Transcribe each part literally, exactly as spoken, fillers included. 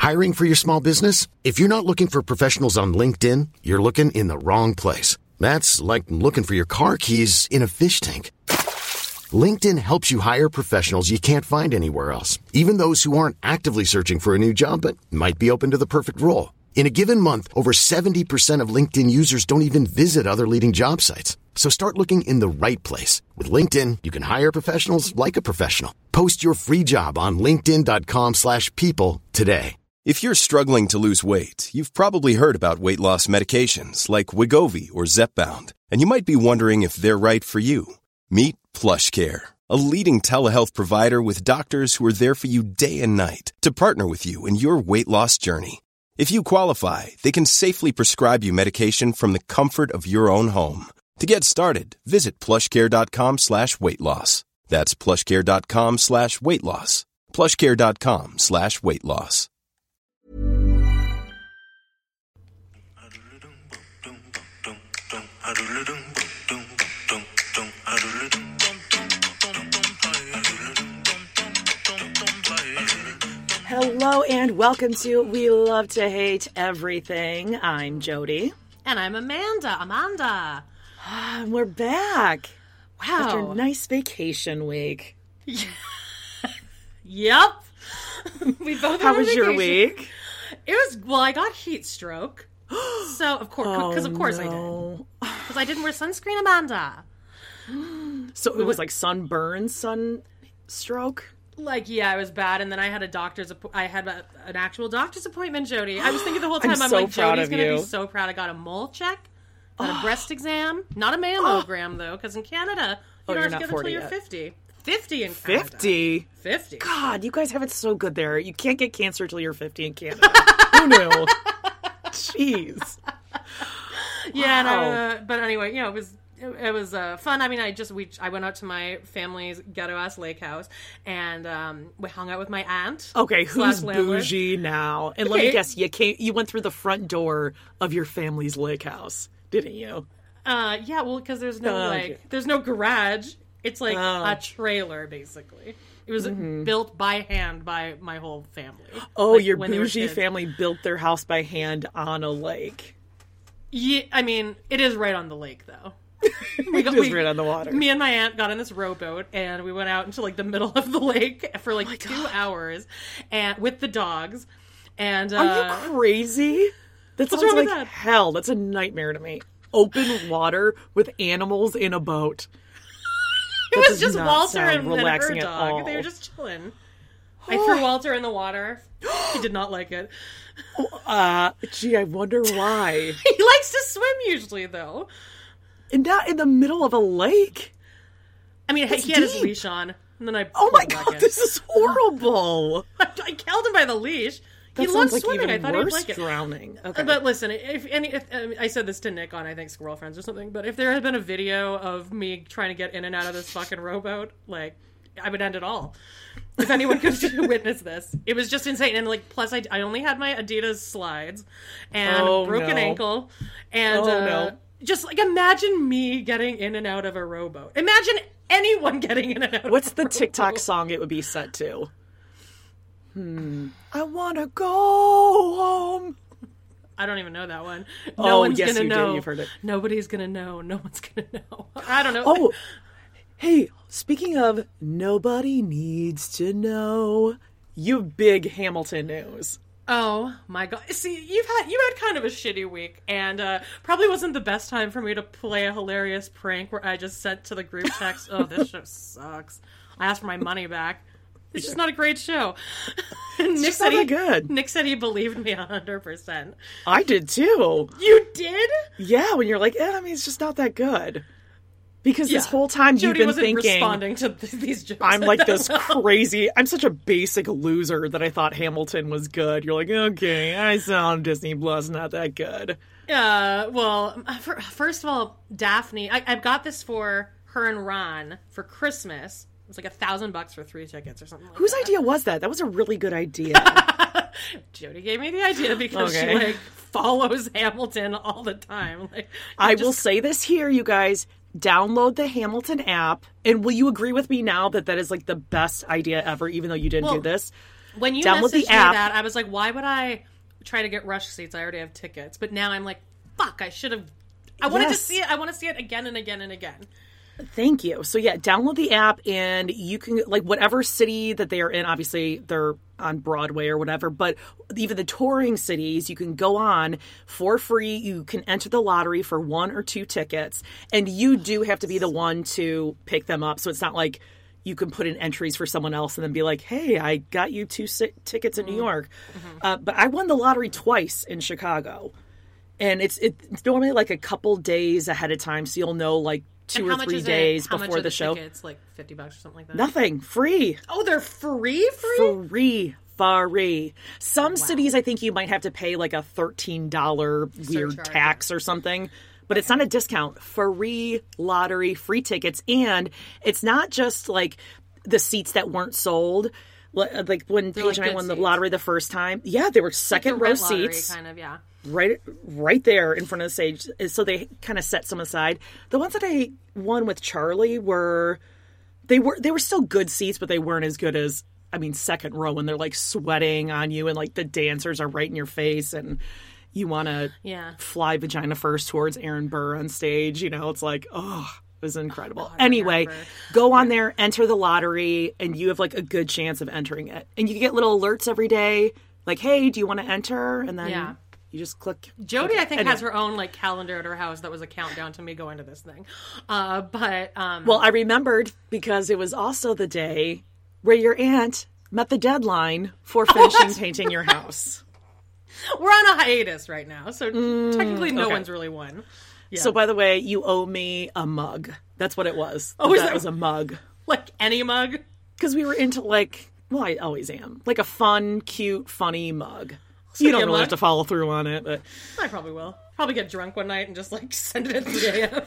Hiring for your small business? If you're not looking for professionals on LinkedIn, you're looking in the wrong place. That's like looking for your car keys in a fish tank. LinkedIn helps you hire professionals you can't find anywhere else, even those who aren't actively searching for a new job but might be open to the perfect role. In a given month, over seventy percent of LinkedIn users don't even visit other leading job sites. So start looking in the right place. With LinkedIn, you can hire professionals like a professional. Post your free job on linkedin.com slash people today. If you're struggling to lose weight, you've probably heard about weight loss medications like Wegovy or Zepbound, and you might be wondering if they're right for you. Meet PlushCare, a leading telehealth provider with doctors who are there for you day and night to partner with you in your weight loss journey. If you qualify, they can safely prescribe you medication from the comfort of your own home. To get started, visit plushcare.com slash weight loss. That's plushcare.com slash weight loss. plushcare.com slash weight loss. Hello and welcome to We Love to Hate Everything. I'm Jody. And I'm Amanda. Amanda. And we're back. Wow. After a nice vacation week. Yep. We both How had a was your vacation. week? It was, well, I got heat stroke. So, of course, because Oh, of course no. I did. Because I didn't wear sunscreen, Amanda. So it was like sunburn, sunstroke? Like, yeah, it was bad, and then I had a doctor's, app- I had a, an actual doctor's appointment, Jody. I was thinking the whole time, I'm I'm, so like, proud Jody's of going to you. be so proud. I got a mole check, got a breast exam, not a mammogram, though, because in Canada, you Oh, don't you're have not to get it forty until you're yet. fifty. fifty in Canada. fifty? fifty. God, you guys have it so good there. You can't get cancer till you're fifty in Canada. Who knew? Jeez. Yeah, and I, Wow. uh, but anyway, you know, it was it, it was uh, fun. I mean, I just we I went out to my family's ghetto ass lake house, and um, we hung out with my aunt. Okay, who's slash landlord. bougie now? And let me Okay. guess, you came, you went through the front door of your family's lake house, didn't you? Uh, yeah, well, because there's no Oh, like okay. there's no garage. It's like Oh. a trailer, basically. It was built by hand by my whole family. Oh, Like, your when they were bougie kids. family built their house by hand on a lake. Yeah, I mean, it is right on the lake, though. We Just we- right on the water. Me and my aunt got in this rowboat, and we went out into like the middle of the lake for like my two God. hours, and with the dogs. And uh, Are you crazy? That What's sounds wrong with like that? hell. That's a nightmare to me. Open water with animals in a boat. it That was does just not Walter sound and, and her relaxing at dog. all. They were just chilling. I threw Walter in the water. He did not like it. Uh, gee, I wonder why. He likes to swim usually, though. And not in the middle of a lake. I mean, That's he had his deep. leash on, and then I Oh pulled my him back god, in. this is horrible. I held him by the leash. That he sounds loves like swimming. I even thought he'd worse like it. drowning. Okay. But listen, if any, if, um, I said this to Nick on I think Squirrel Friends or something, but if there had been a video of me trying to get in and out of this fucking rowboat, like I would end it all. If anyone could witness this, it was just insane. And like, plus I, I only had my Adidas slides and Oh, broken no. ankle, and Oh, uh, no. just like imagine me getting in and out of a rowboat. Imagine anyone getting in and out. What's of a the rowboat. TikTok song it would be set to? Hmm. I wanna go home. I don't even know that one. No Oh, one's yes, gonna you did. know. You've heard it. Nobody's gonna know. No one's gonna know. I don't know. Oh, hey, speaking of nobody needs to know, you big Hamilton news. Oh my god! See, you've had you had kind of a shitty week, and uh, probably wasn't the best time for me to play a hilarious prank where I just sent to the group text, "Oh, this show sucks." I asked for my money back. It's just not a great show. Nick just said not he, that good. Nick said he believed me a hundred percent. I did too. You did? Yeah, when you're like, eh, I mean, it's just not that good. Because this Yeah. whole time Jody you've been wasn't thinking, responding to th- these jokes. I'm like this that well. crazy, I'm such a basic loser that I thought Hamilton was good. You're like, okay, I saw on Disney Plus, not that good. Uh, well, for, first of all, Daphne, I, I got this for her and Ron for Christmas. It was like a thousand bucks for three tickets or something like Whose that. idea was that? That was a really good idea. Jody gave me the idea because Okay. she like follows Hamilton all the time. Like, I just- will say this here, you guys. Download the Hamilton app. And will you agree with me now that that is like the best idea ever, even though you didn't Well, do this? When you download messaged the me app. that, I was like, why would I try to get rush seats? I already have tickets. But now I'm like, fuck, I should have. I wanted Yes. to see it. I want to see it again and again and again. Thank you. So yeah, download the app and you can, like, whatever city that they are in, obviously they're on Broadway or whatever, but even the touring cities, you can go on for free. You can enter the lottery for one or two tickets, and you do have to be the one to pick them up. So it's not like you can put in entries for someone else and then be like, hey, I got you two si- tickets in New York. Mm-hmm. Uh, but I won the lottery twice in Chicago. And it's it's normally like a couple days ahead of time, so you'll know like two And or how much three is it? days How much before are the show. Tickets, like fifty bucks or something like that. Nothing. Free. Oh, they're free, free. Free. Free. Some cities, I think you might have to pay like a thirteen dollars weird Surcharge. tax or something. But it's not a discount. Free lottery, free tickets. And it's not just like the seats that weren't sold. Like when They're Paige like and I good won the seats. lottery the first time. Yeah, they were second The row rent lottery, seats. kind of, yeah. Right, right there in front of the stage. So they kind of set some aside. The ones that I won with Charlie were, they were they were still good seats, but they weren't as good as, I mean, second row when they're like sweating on you and like the dancers are right in your face and you want to Yeah. fly vagina first towards Aaron Burr on stage. You know, it's like, oh, it was incredible. God, Anyway, Aaron Burr. go on there, enter the lottery, and you have like a good chance of entering it. And you get little alerts every day, like, hey, do you want to enter? And then Yeah. you just click. Jody, okay. I think, Anyway. has her own like calendar at her house that was a countdown to me going to this thing. Uh, but um, Well, I remembered because it was also the day where your aunt met the deadline for finishing painting your house. we're on a hiatus right now, so technically no okay. one's really won. Yeah. So, by the way, you owe me a mug. That's what it was. Oh, is that that- was a mug. like any mug. Because we were into, like, well, I always am. Like a fun, cute, funny mug. You don't me a really mug. have to follow through on it, but I probably will. Probably get drunk one night and just like send it at three a.m.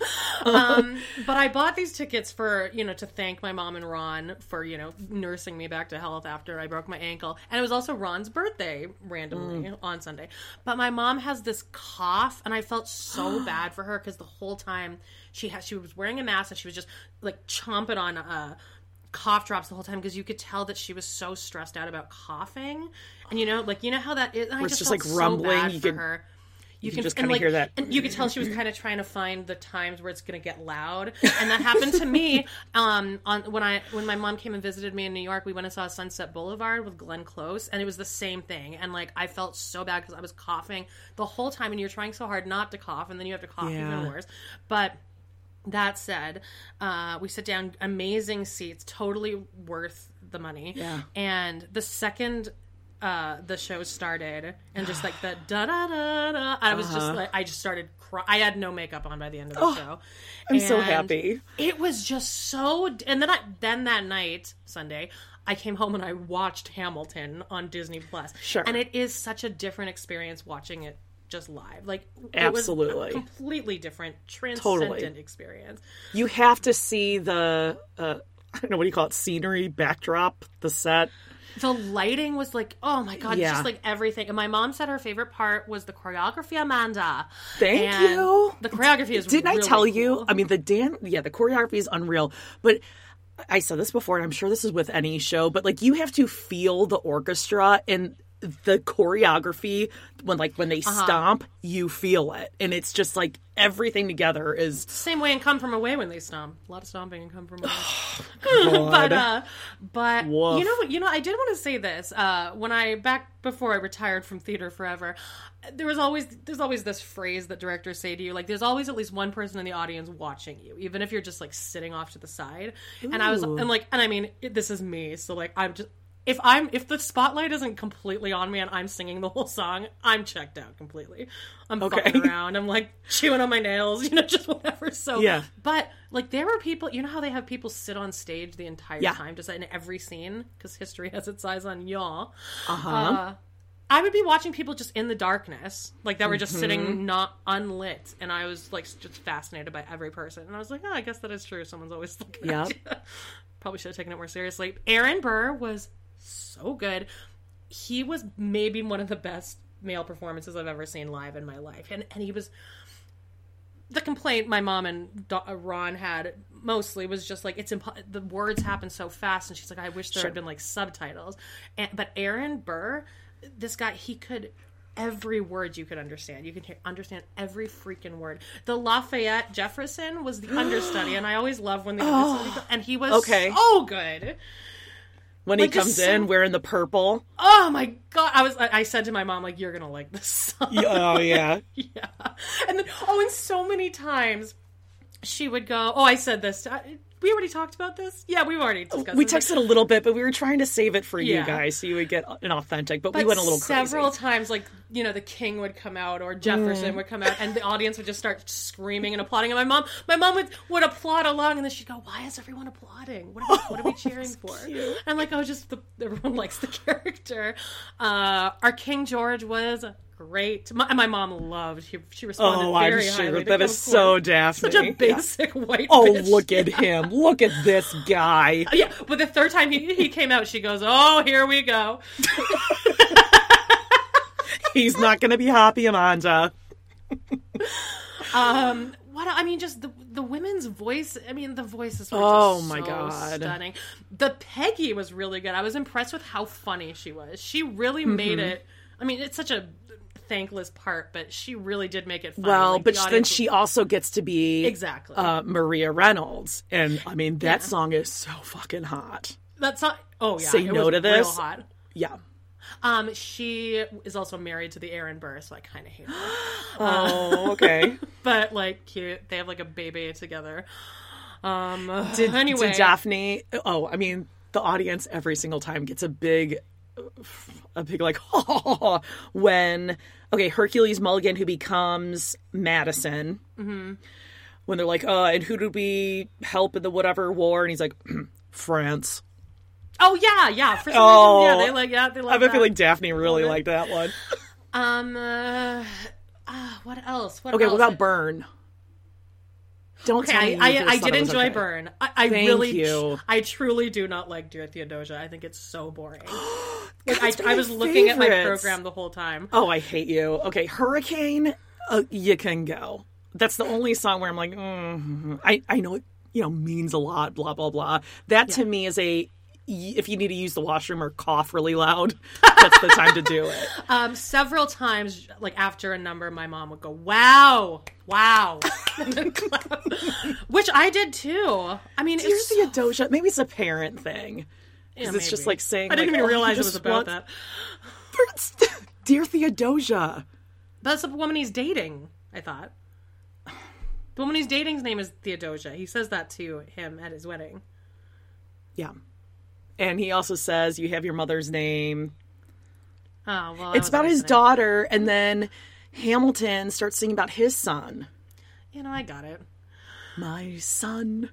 um, but I bought these tickets for, you know, to thank my mom and Ron for, you know, nursing me back to health after I broke my ankle. And it was also Ron's birthday randomly on Sunday. But my mom has this cough and I felt so bad for her because the whole time she had, she was wearing a mask and she was just like chomping on uh cough drops the whole time because you could tell that she was so stressed out about coughing. And you know, like, you know how that is? I Where it's just just, felt like, rumbling, so bad you for could- her. you can just and, kinda hear that. And you could tell she was kind of trying to find the times where it's going to get loud. And that happened to me um, on when I when my mom came and visited me in New York. We went and saw Sunset Boulevard with Glenn Close, and it was the same thing. And like I felt so bad because I was coughing the whole time, and you're trying so hard not to cough, and then you have to cough Yeah. even worse. But that said, uh, we sit down, amazing seats, totally worth the money. Yeah. And the second uh, the show started, and just like the da da da da, I was just like, I just started crying. I had no makeup on by the end of the Oh, show. I'm so And happy. It was just so. And then I then that night, Sunday, I came home and I watched Hamilton on Disney Plus. Sure. And it is such a different experience watching it just live. Like it Absolutely. was a completely different, transcendent Totally. experience. You have to see the, uh, I don't know, what do you call it, scenery, backdrop, the set. The lighting was like, oh my god, Yeah. just like everything. And my mom said her favorite part was the choreography, Amanda. Thank And you. The choreography is Didn't really I tell cool. you? I mean, the dan- yeah, the choreography is unreal. But I said this before, and I'm sure this is with any show, but like you have to feel the orchestra and the choreography when like when they Uh-huh. stomp, you feel it, and it's just like everything together is. Same way in Come From Away when they stomp. A lot of stomping in Come From Away. God. but uh but Woof. you know what you know I did want to say this uh when I back before I retired from theater forever, there was always there's always this phrase that directors say to you, like there's always at least one person in the audience watching you, even if you're just like sitting off to the side. And I was Ooh. and like and I mean it, this is me, so like I'm just if I'm if the spotlight isn't completely on me and I'm singing the whole song, I'm checked out completely. I'm Okay. fucking around. I'm like chewing on my nails, you know, just whatever. So Yeah. but like there were people, you know how they have people sit on stage the entire Yeah. time, just in every scene, because history has its eyes on y'all. Uh-huh. Uh, I would be watching people just in the darkness, like that were just Mm-hmm. sitting not unlit, and I was like just fascinated by every person. And I was like, oh, I guess that is true. Someone's always looking Yep. at you. Probably should have taken it more seriously. Aaron Burr was so good. He was maybe one of the best male performances I've ever seen live in my life, and and he was the complaint my mom and Do- Ron had mostly was just like, it's impo- the words happen so fast, and she's like, I wish there Sure. had been like subtitles. And but Aaron Burr, this guy, he could every word you could understand. You could hear, understand every freaking word. The Lafayette Jefferson was the understudy, and I always love when the understudy, and he was Okay. so good. When Like, he comes just so- in wearing the purple. Oh my god! I was. I, I said to my mom, like, "You're gonna like this song." Oh, yeah. Yeah. And then, oh, and so many times she would go, oh, I said this. I, we already talked about this? Yeah, we've already discussed We this. texted a little bit, but we were trying to save it for Yeah. you guys so you would get an authentic, but, But we went a little crazy. several times, like, you know, the King would come out or Jefferson Mm. would come out, and the audience would just start screaming and applauding. And my mom, my mom would, would applaud along, and then she'd go, "Why is everyone applauding? What are we, what are we cheering for?" cute. And I'm like, "Oh, just the, everyone likes the character." Uh, our King George was great. My, my mom loved. She, she responded Oh, I'm very sure. highly. That to is Come so Forth. Daphne. Such a basic white. Oh, bitch. look at him. Look at this guy. Yeah, but the third time he, he came out, she goes, "Oh, here we go." He's not going to be happy, Amanda. Um, what I mean, just the the women's voice. I mean, the voices were Oh, just my so God. stunning. The Peggy was really good. I was impressed with how funny she was. She really made Mm-hmm. it. I mean, it's such a thankless part, but she really did make it funny. Well, Like, but the then audience she also gets to be Exactly. uh, Maria Reynolds. And, I mean, that Yeah. song is so fucking hot. that's not. Oh yeah, Say it no was to this. Real hot. Yeah. Um, she is also married to the Aaron Burr, so I kind of hate her. Oh, okay. But like cute, they have like a baby together. Um, Did, anyway, did Daphne? Oh, I mean, the audience every single time gets a big, a big like when okay Hercules Mulligan, who becomes Madison, Mm-hmm. when they're like, uh, and who did we help in the whatever war? And he's like, France. Oh yeah, yeah. For some Oh. reason, yeah, they like, yeah, they love I have a that. feeling Daphne really Love it. liked that one. Um, uh, uh, what else? What Okay, else? what about Burn? Don't Okay, tell I, me you I, just I thought did it was enjoy okay. Burn. I, I Thank really, you. I truly do not like Dear Theodosia. I think it's so boring. Like, That's I, my I was looking at my favorites. program the whole time. Oh, I hate you. Okay, Hurricane, uh, you can go. That's the only song where I'm like, mm, I, I know it, you know, means a lot, blah, blah, blah. That to me is a, if you need to use the washroom or cough really loud, that's the time to do it. Um, several times, like after a number, my mom would go, "Wow, wow," and then clap. Which I did too. I mean, Dear it's so- Theodosia, maybe it's a parent thing. Because Yeah, it's just maybe. like saying, I didn't like, even oh, realize he it was just about wants- that. Dear Theodosia. That's the woman he's dating, I thought. The woman he's dating's name is Theodosia. He says that to him at his wedding. Yeah. And he also says, you have your mother's name. Oh, well, I It's wasn't about his listening. daughter, and then Hamilton starts singing about his son. You know, I got it. My son.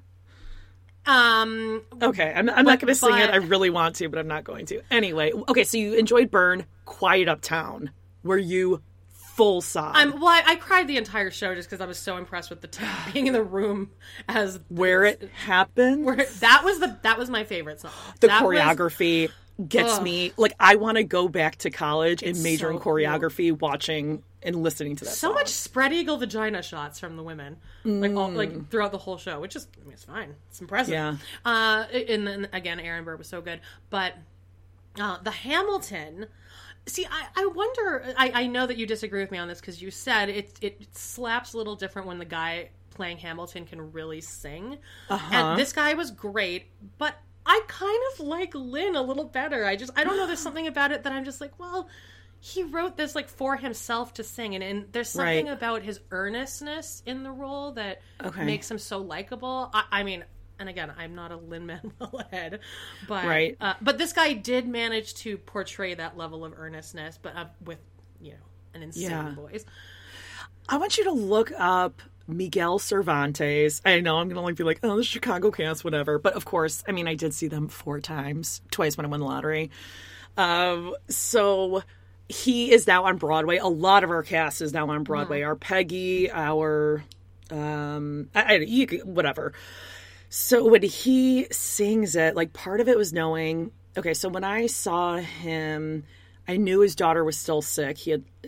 Um, Okay, I'm, I'm not But- going to sing it. but- I really want to, but I'm not going to. Anyway, okay, so you enjoyed Burn, Quiet Uptown. Were you full sob? I'm well. I, I cried the entire show just because I was so impressed with the t- being in the room as Where it happened, where that was the that was my favorite song. the That was- choreography gets Ugh. me. Like, I want to go back to college and It's major in so cool. choreography, watching and listening to that so song. much spread eagle vagina shots from the women, like all, like throughout the whole show, which is I mean, it's fine, it's impressive. Yeah. Uh, and then again, Aaron Burr was so good, but uh, the Hamilton. See, I, I wonder. I, I know that you disagree with me on this because you said it it slaps a little different when the guy playing Hamilton can really sing, Uh-huh. and this guy was great, but I kind of like Lynn a little better. I just I don't know. There's something about it that I'm just like, well. He wrote this like for himself to sing, and, and there's something Right. about his earnestness in the role that Okay. makes him so likable. I, I mean, and again, I'm not a Lin-Manuel head, but Right. uh, but this guy did manage to portray that level of earnestness, but uh, with you know an insane Yeah. voice. I want you to look up Miguel Cervantes. I know I'm going to like be like, oh, the Chicago cast, whatever. But of course, I mean, I did see them four times, twice when I won the lottery. Um, so he is now on Broadway. A lot of our cast is now on Broadway. Our Peggy, our, um, I, I, you could- whatever. So when he sings it, like part of it was knowing, okay, so when I saw him, I knew his daughter was still sick. He had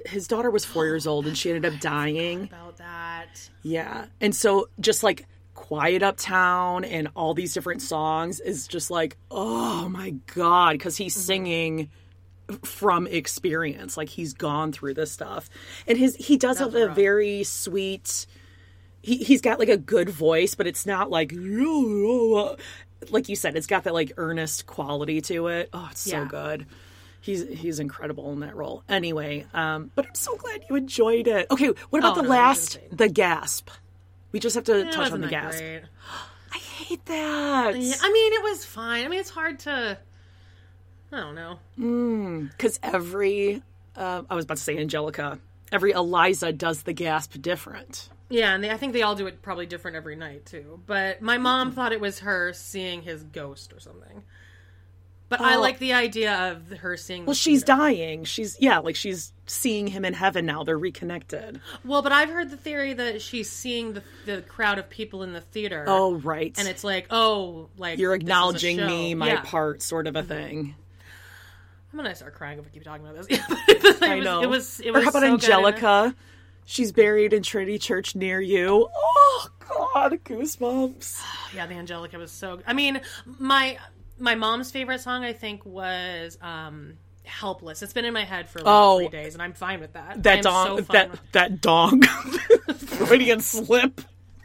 his daughter was four years old and she ended up dying. About that. Yeah. And so just like Quiet Uptown and all these different songs is just like, oh my God, because he's mm-hmm. singing from experience. Like he's gone through this stuff. And his he does That's have rough. a very sweet, he, he's got like a good voice, but it's not like, like you said, it's got that like earnest quality to it. Oh, it's yeah. so good. He's he's incredible in that role. Anyway, um, but I'm so glad you enjoyed it. Okay, what about oh, the no, last, the gasp? We just have to yeah, touch on the gasp. Great. I hate that. Yeah, I mean, it was fine. I mean, it's hard to, I don't know. Because mm, every, uh, I was about to say Angelica, every Eliza does the gasp different. Yeah, and they, I think they all do it probably different every night, too. But my mom thought it was her seeing his ghost or something. But oh. I like the idea of her seeing... Well, she's theater. dying. She's, yeah, like she's seeing him in heaven now. They're reconnected. Well, but I've heard the theory that she's seeing the, the crowd of people in the theater. Oh, right. And it's like, oh, like... You're acknowledging me, my yeah. part, sort of a thing. I'm going to start crying if we keep talking about this. it was, I know. It was, it was or how about so Angelica? She's buried in Trinity Church near you. Oh, God, goosebumps. Yeah, the Angelica was so... I mean, my... My mom's favorite song, I think, was um, "Helpless." It's been in my head for like oh, three days, and I'm fine with that. That dong, so that with... that dong, Freudian slip.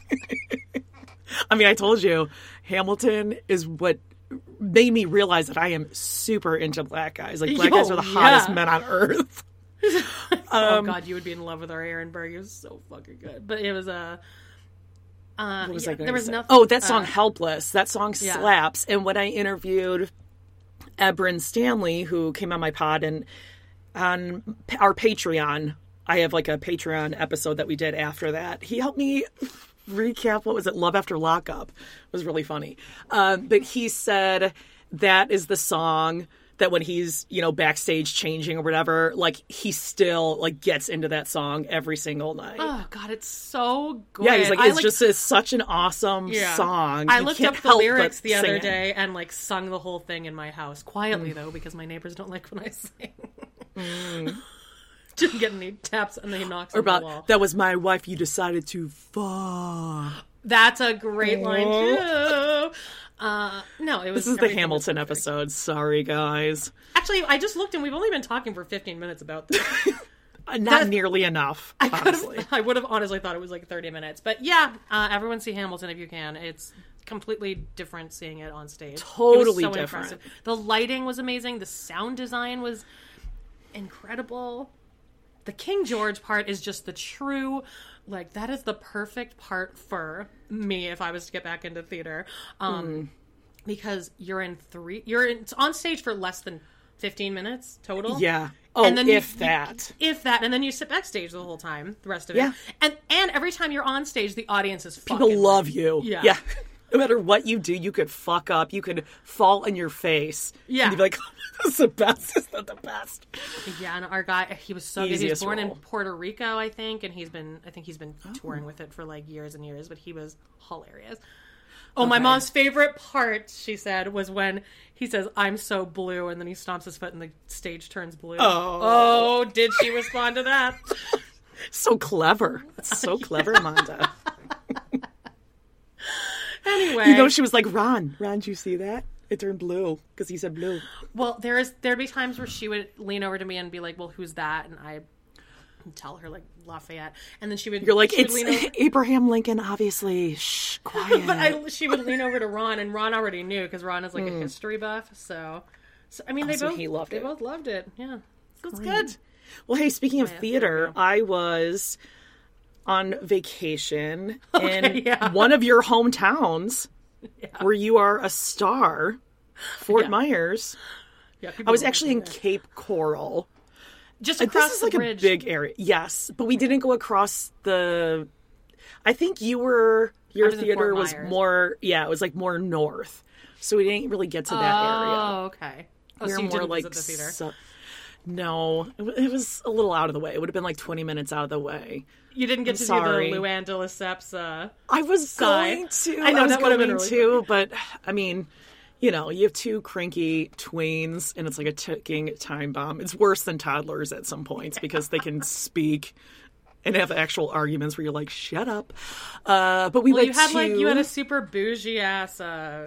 I mean, I told you, Hamilton is what made me realize that I am super into black guys. Like black Yo, guys are the hottest yeah. men on earth. oh um, God, you would be in love with our Aaron Burr. He was so fucking good. But it was a. Uh... Uh, what was yeah, I going there was say? nothing. Oh, that song uh, "Helpless." That song yeah. slaps. And when I interviewed Ebrin Stanley, who came on my pod, and on our Patreon, I have like a Patreon episode that we did after that. He helped me recap. What was it? Love After Lockup. It was really funny. Um, but he said that is the song that when he's, you know, backstage changing or whatever, like he still like gets into that song every single night. Oh God, it's so good. Yeah, he's like, I, it's like, just it's such an awesome yeah. song. I you looked can't up the help lyrics but the other sing day it. and like sung the whole thing in my house quietly mm. though, because my neighbors don't like when I sing. Mm. Didn't get any taps and then he knocks or on about, the wall. That was my wife you decided to fuck. That's a great line too. Uh, no, it was. This is the Hamilton episode. Sorry, guys. Actually, I just looked and we've only been talking for fifteen minutes about this. Not That's, nearly enough, I honestly. I would have honestly thought it was like thirty minutes. But yeah, uh, everyone see Hamilton if you can. It's completely different seeing it on stage. Totally it was so different. Impressive. The lighting was amazing. The sound design was incredible. The King George part is just the true... Like, that is the perfect part for me if I was to get back into theater. Um, mm. Because you're in three... You're in, it's on stage for less than fifteen minutes total. Yeah. Oh, and then if you, that. You, if that. And then you sit backstage the whole time, the rest of yeah. it. And and every time you're on stage, the audience is fucking... People love like, you. Yeah. Yeah. No matter what you do, you could fuck up. You could fall in your face. Yeah. And you'd be like, this is the best. This is not the best. Yeah, and our guy, he was so good. He was born role. in Puerto Rico, I think, and he's been, I think he's been oh. touring with it for like years and years, but he was hilarious. Oh, okay. My mom's favorite part, she said, was when he says, "I'm so blue," and then he stomps his foot and the stage turns blue. Oh. Oh, did she respond to that? So clever. That's so clever, Amanda. Anyway. You know, she was like, Ron, Ron, did you see that? It turned blue because he said blue. Well, there is, there'd be times where she would lean over to me and be like, well, who's that? And I tell her, like, Lafayette. And then she would... You're like, it's lean over... Abraham Lincoln, obviously. Shh, quiet. But I, she would lean over to Ron, and Ron already knew because Ron is like mm. a history buff. So, so I mean, they also, both he loved they it. both loved it. Yeah. So it's Great. good. Well, hey, speaking of yeah, theater, I was on vacation okay, in yeah. one of your hometowns yeah. where you are a star, Fort yeah. Myers. Yeah, I was actually in Cape Coral. Just across this is the like bridge. a big area. Yes, but we didn't go across the... I think you were... Your was theater was more... Yeah, it was like more north. So we didn't really get to that oh, area. Oh, okay. Oh, we so were you more didn't like... visit the theater? Su- no, it, w- it was a little out of the way. It would have been like twenty minutes out of the way. You didn't get I'm to sorry. do the Luann de Lesseps uh I was side. going to. I know, I was that would have been going really to, but I mean, you know, you have two cranky tweens and it's like a ticking time bomb. It's worse than toddlers at some points because they can speak and have actual arguments where you're like, shut up. Uh, but we well, went you had to... like you had a super bougie ass uh,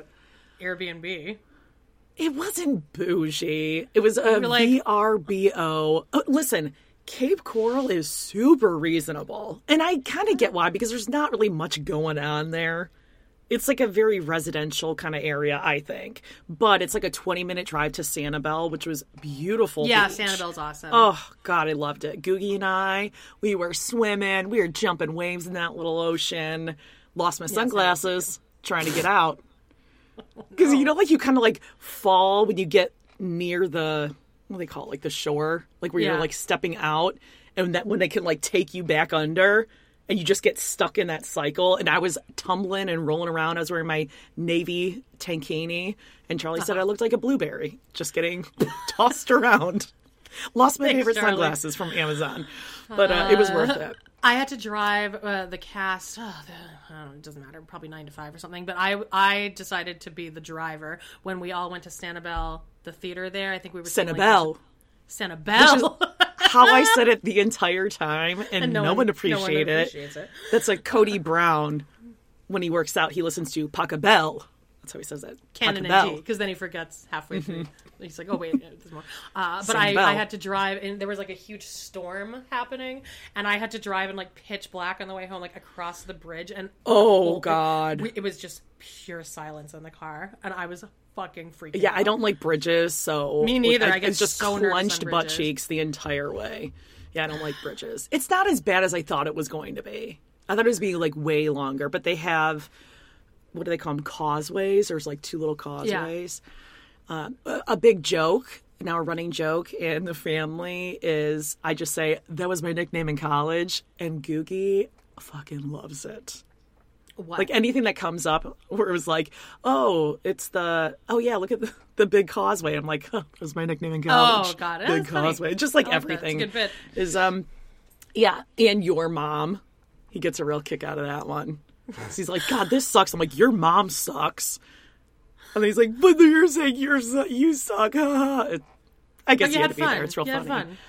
Airbnb. It wasn't bougie. It was a like... V R B O. Oh, listen, Cape Coral is super reasonable. And I kind of get why, because there's not really much going on there. It's like a very residential kind of area, I think. But it's like a twenty-minute drive to Sanibel, which was beautiful. Yeah, beach. Sanibel's awesome. Oh, God, I loved it. Googie and I, we were swimming. We were jumping waves in that little ocean. Lost my yes, sunglasses trying to get out. Because, no. you know, like you kind of like fall when you get near the, what do they call it, like the shore? Like where yeah. you're like stepping out. And that when they can like take you back under. And you just get stuck in that cycle. And I was tumbling and rolling around. I was wearing my navy tankini. And Charlie uh-huh. said I looked like a blueberry. Just getting tossed around. Lost my Thanks, favorite Charlie. sunglasses from Amazon. But uh, it was worth it. I had to drive uh, the cast. Oh, the, I don't know, it doesn't matter. Probably nine to five or something. But I I decided to be the driver when we all went to Sanibel, the theater there. I think we were Sanibel. Like, Sanibel. How I said it the entire time, and, and no, no, one, one appreciate no one it. appreciates it. That's like Cody Brown. When he works out, he listens to Pachelbel. That's how he says it. Canon and G, because then he forgets halfway through. Mm-hmm. He's like, oh, wait, there's more. Uh, but I, I had to drive, and there was like a huge storm happening, and I had to drive in like pitch black on the way home, like across the bridge. And Oh, God. It, it was just pure silence in the car, and I was fucking freaking Yeah, out. I don't like bridges, so... Me neither. I, I get just so clenched butt cheeks the entire way. Yeah, I don't like bridges. It's not as bad as I thought it was going to be. I thought it was being like way longer, but they have... What do they call them? Causeways? There's like two little causeways. Yeah. Uh, a big joke, now a running joke in the family is I just say, that was my nickname in college, and Googie fucking loves it. What? Like anything that comes up where it was like, oh, it's the, oh yeah, look at the, the big causeway. I'm like, oh, that was my nickname in college. Oh, got it. Big That's causeway. Funny. Just like oh, everything. That's a good bit. Is, um, yeah, and your mom. He gets a real kick out of that one. He's like, God, this sucks. I'm like, your mom sucks. And he's like, but you're saying you're su- you suck. I guess you, you had, had to be fun. there. It's real you funny. Had fun.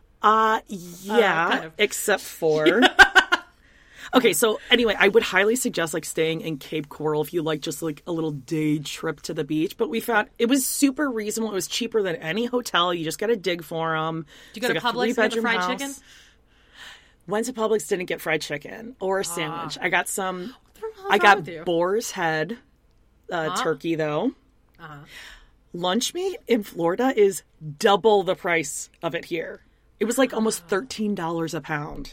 Uh, yeah, uh, kind of. Except for... Okay, so anyway, I would highly suggest like staying in Cape Coral if you like just like a little day trip to the beach. But we found it was super reasonable. It was cheaper than any hotel. You just got to dig for them. Did you go to Publix and get the fried house. chicken? Went to Publix, didn't get fried chicken or a sandwich. Uh, I got some. I got boar's head uh, uh-huh. turkey though. Uh-huh. Lunch meat in Florida is double the price of it here. It was like almost thirteen dollars a pound.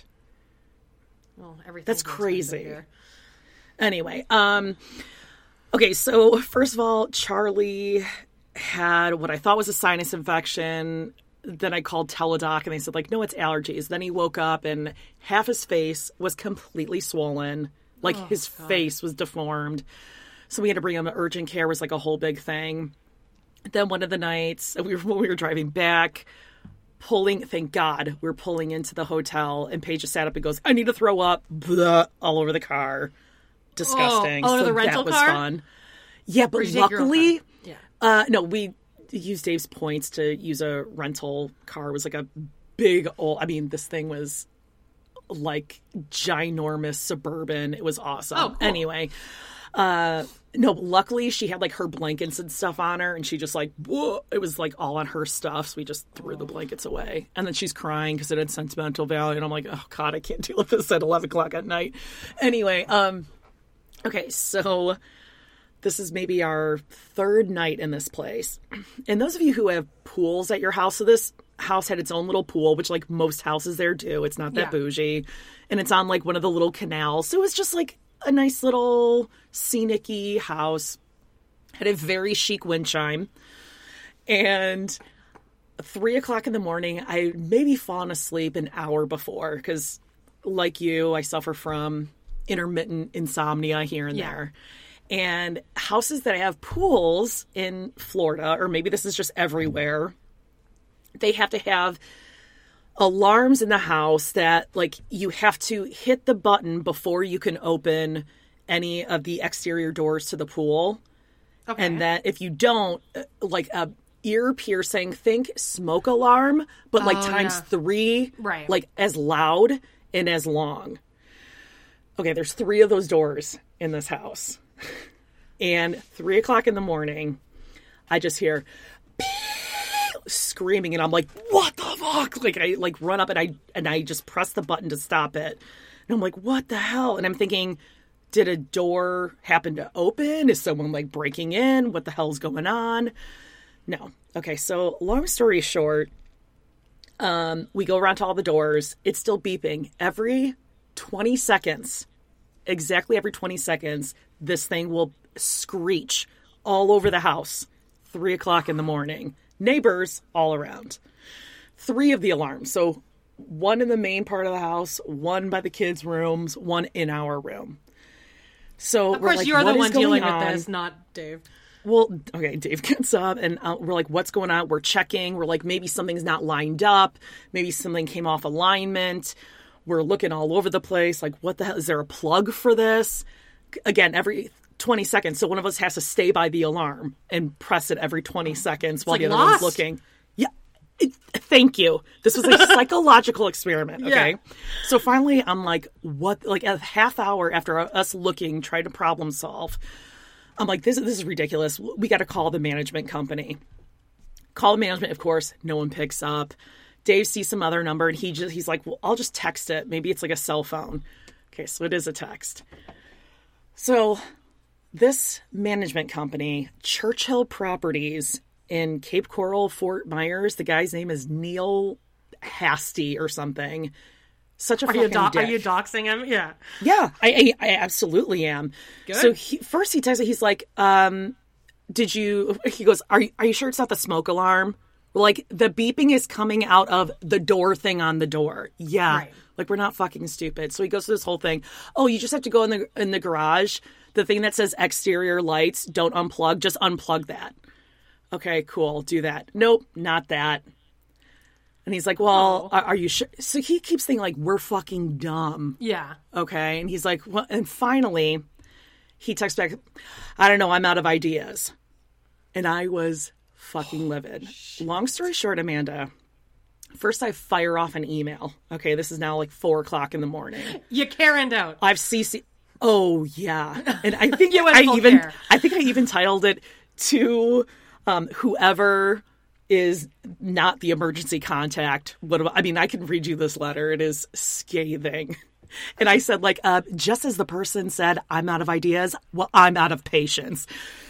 Well, everything That's crazy. Anyway, um, okay, so first of all, Charlie had what I thought was a sinus infection. Then I called Teladoc and they said, like, no, it's allergies. Then he woke up and half his face was completely swollen. Like, oh, his God. face was deformed. So we had to bring him to urgent care. It was like a whole big thing. Then one of the nights, we were, when we were driving back, pulling, thank God, we were pulling into the hotel, and Paige just sat up and goes, I need to throw up, blah, all over the car. Disgusting. Oh, oh so the rental that was car? fun. Yeah, but luckily, yeah. uh, no, we used Dave's points to use a rental car. It was like a big old, I mean, this thing was like ginormous Suburban. It was awesome. Oh, cool. Anyway, uh, no, luckily she had like her blankets and stuff on her, and she just like, whoa, it was like all on her stuff. So we just threw oh. the blankets away. And then she's crying because it had sentimental value. And I'm like, oh God, I can't deal with this at eleven o'clock at night. Anyway, um, okay, so this is maybe our third night in this place. And those of you who have pools at your house, so this house had its own little pool, which like most houses there do. It's not that yeah. bougie. And it's on like one of the little canals. So it was just like a nice little scenic-y house. Had a very chic wind chime. And three o'clock in the morning, I maybe fallen asleep an hour before because like you, I suffer from intermittent insomnia here and yeah. there. And houses that have pools in Florida, or maybe this is just everywhere, they have to have alarms in the house that, like, you have to hit the button before you can open any of the exterior doors to the pool. Okay. And then if you don't, uh, like a ear piercing, think smoke alarm, but like Oh, times yeah. three, Right. like as loud and as long. Okay, there's three of those doors in this house. And three o'clock in the morning, I just hear screaming, and I'm like, what the fuck? Like I like run up and I and I just press the button to stop it. And I'm like, what the hell? And I'm thinking, did a door happen to open? Is someone like breaking in? What the hell's going on? No. Okay, so long story short, um, we go around to all the doors. It's still beeping. Every twenty seconds, exactly every twenty seconds, this thing will screech all over the house. Three o'clock in the morning. Neighbors all around. Three of the alarms. So one in the main part of the house, one by the kids' rooms, one in our room. So Of we're course, like, you're the what is one dealing going with on? this, not Dave. Well, okay, Dave gets up and uh, we're like, what's going on? We're checking. We're like, maybe something's not lined up. Maybe something came off alignment. We're looking all over the place. Like, what the hell? Is there a plug for this? Again, every twenty seconds. So one of us has to stay by the alarm and press it every twenty seconds while like the other Lost. one's looking. Yeah. It, thank you. This was a psychological experiment. Okay. Yeah. So finally, I'm like, what? Like a half hour after us looking, trying to problem solve, I'm like, this, this is ridiculous. We got to call the management company. Call the management, of course. No one picks up. Dave sees some other number, and he just he's like, well, I'll just text it. Maybe it's like a cell phone. Okay, so it is a text. So this management company, Churchill Properties in Cape Coral, Fort Myers, the guy's name is Neil Hasty or something. Such a Are fucking you, do- are dick. you doxing him? Yeah. Yeah, I, I, I absolutely am. Good. So he, first he texts it, he's like, um, did you, he goes, are you, are you sure it's not the smoke alarm? We're like, the beeping is coming out of the door thing on the door. Yeah. Right. Like, we're not fucking stupid. So he goes through this whole thing. Oh, you just have to go in the in the garage. The thing that says exterior lights, don't unplug, just unplug that. Okay, cool, do that. Nope, not that. And he's like, well, Oh. are, are you sure? So he keeps thinking, like, we're fucking dumb. Yeah. Okay. And he's like, well, and finally he texts back, I don't know, I'm out of ideas. And I was fucking livid. Long story short, Amanda, first I fire off an email. Okay. This is now like four o'clock in the morning. You Karen'd out. I've C C. Oh yeah. And I think You went I full even, care. I think I even titled it to um, whoever is not the emergency contact. What about, I mean, I can read you this letter. It is scathing. And I said, like, uh, just as the person said, I'm out of ideas, well, I'm out of patience.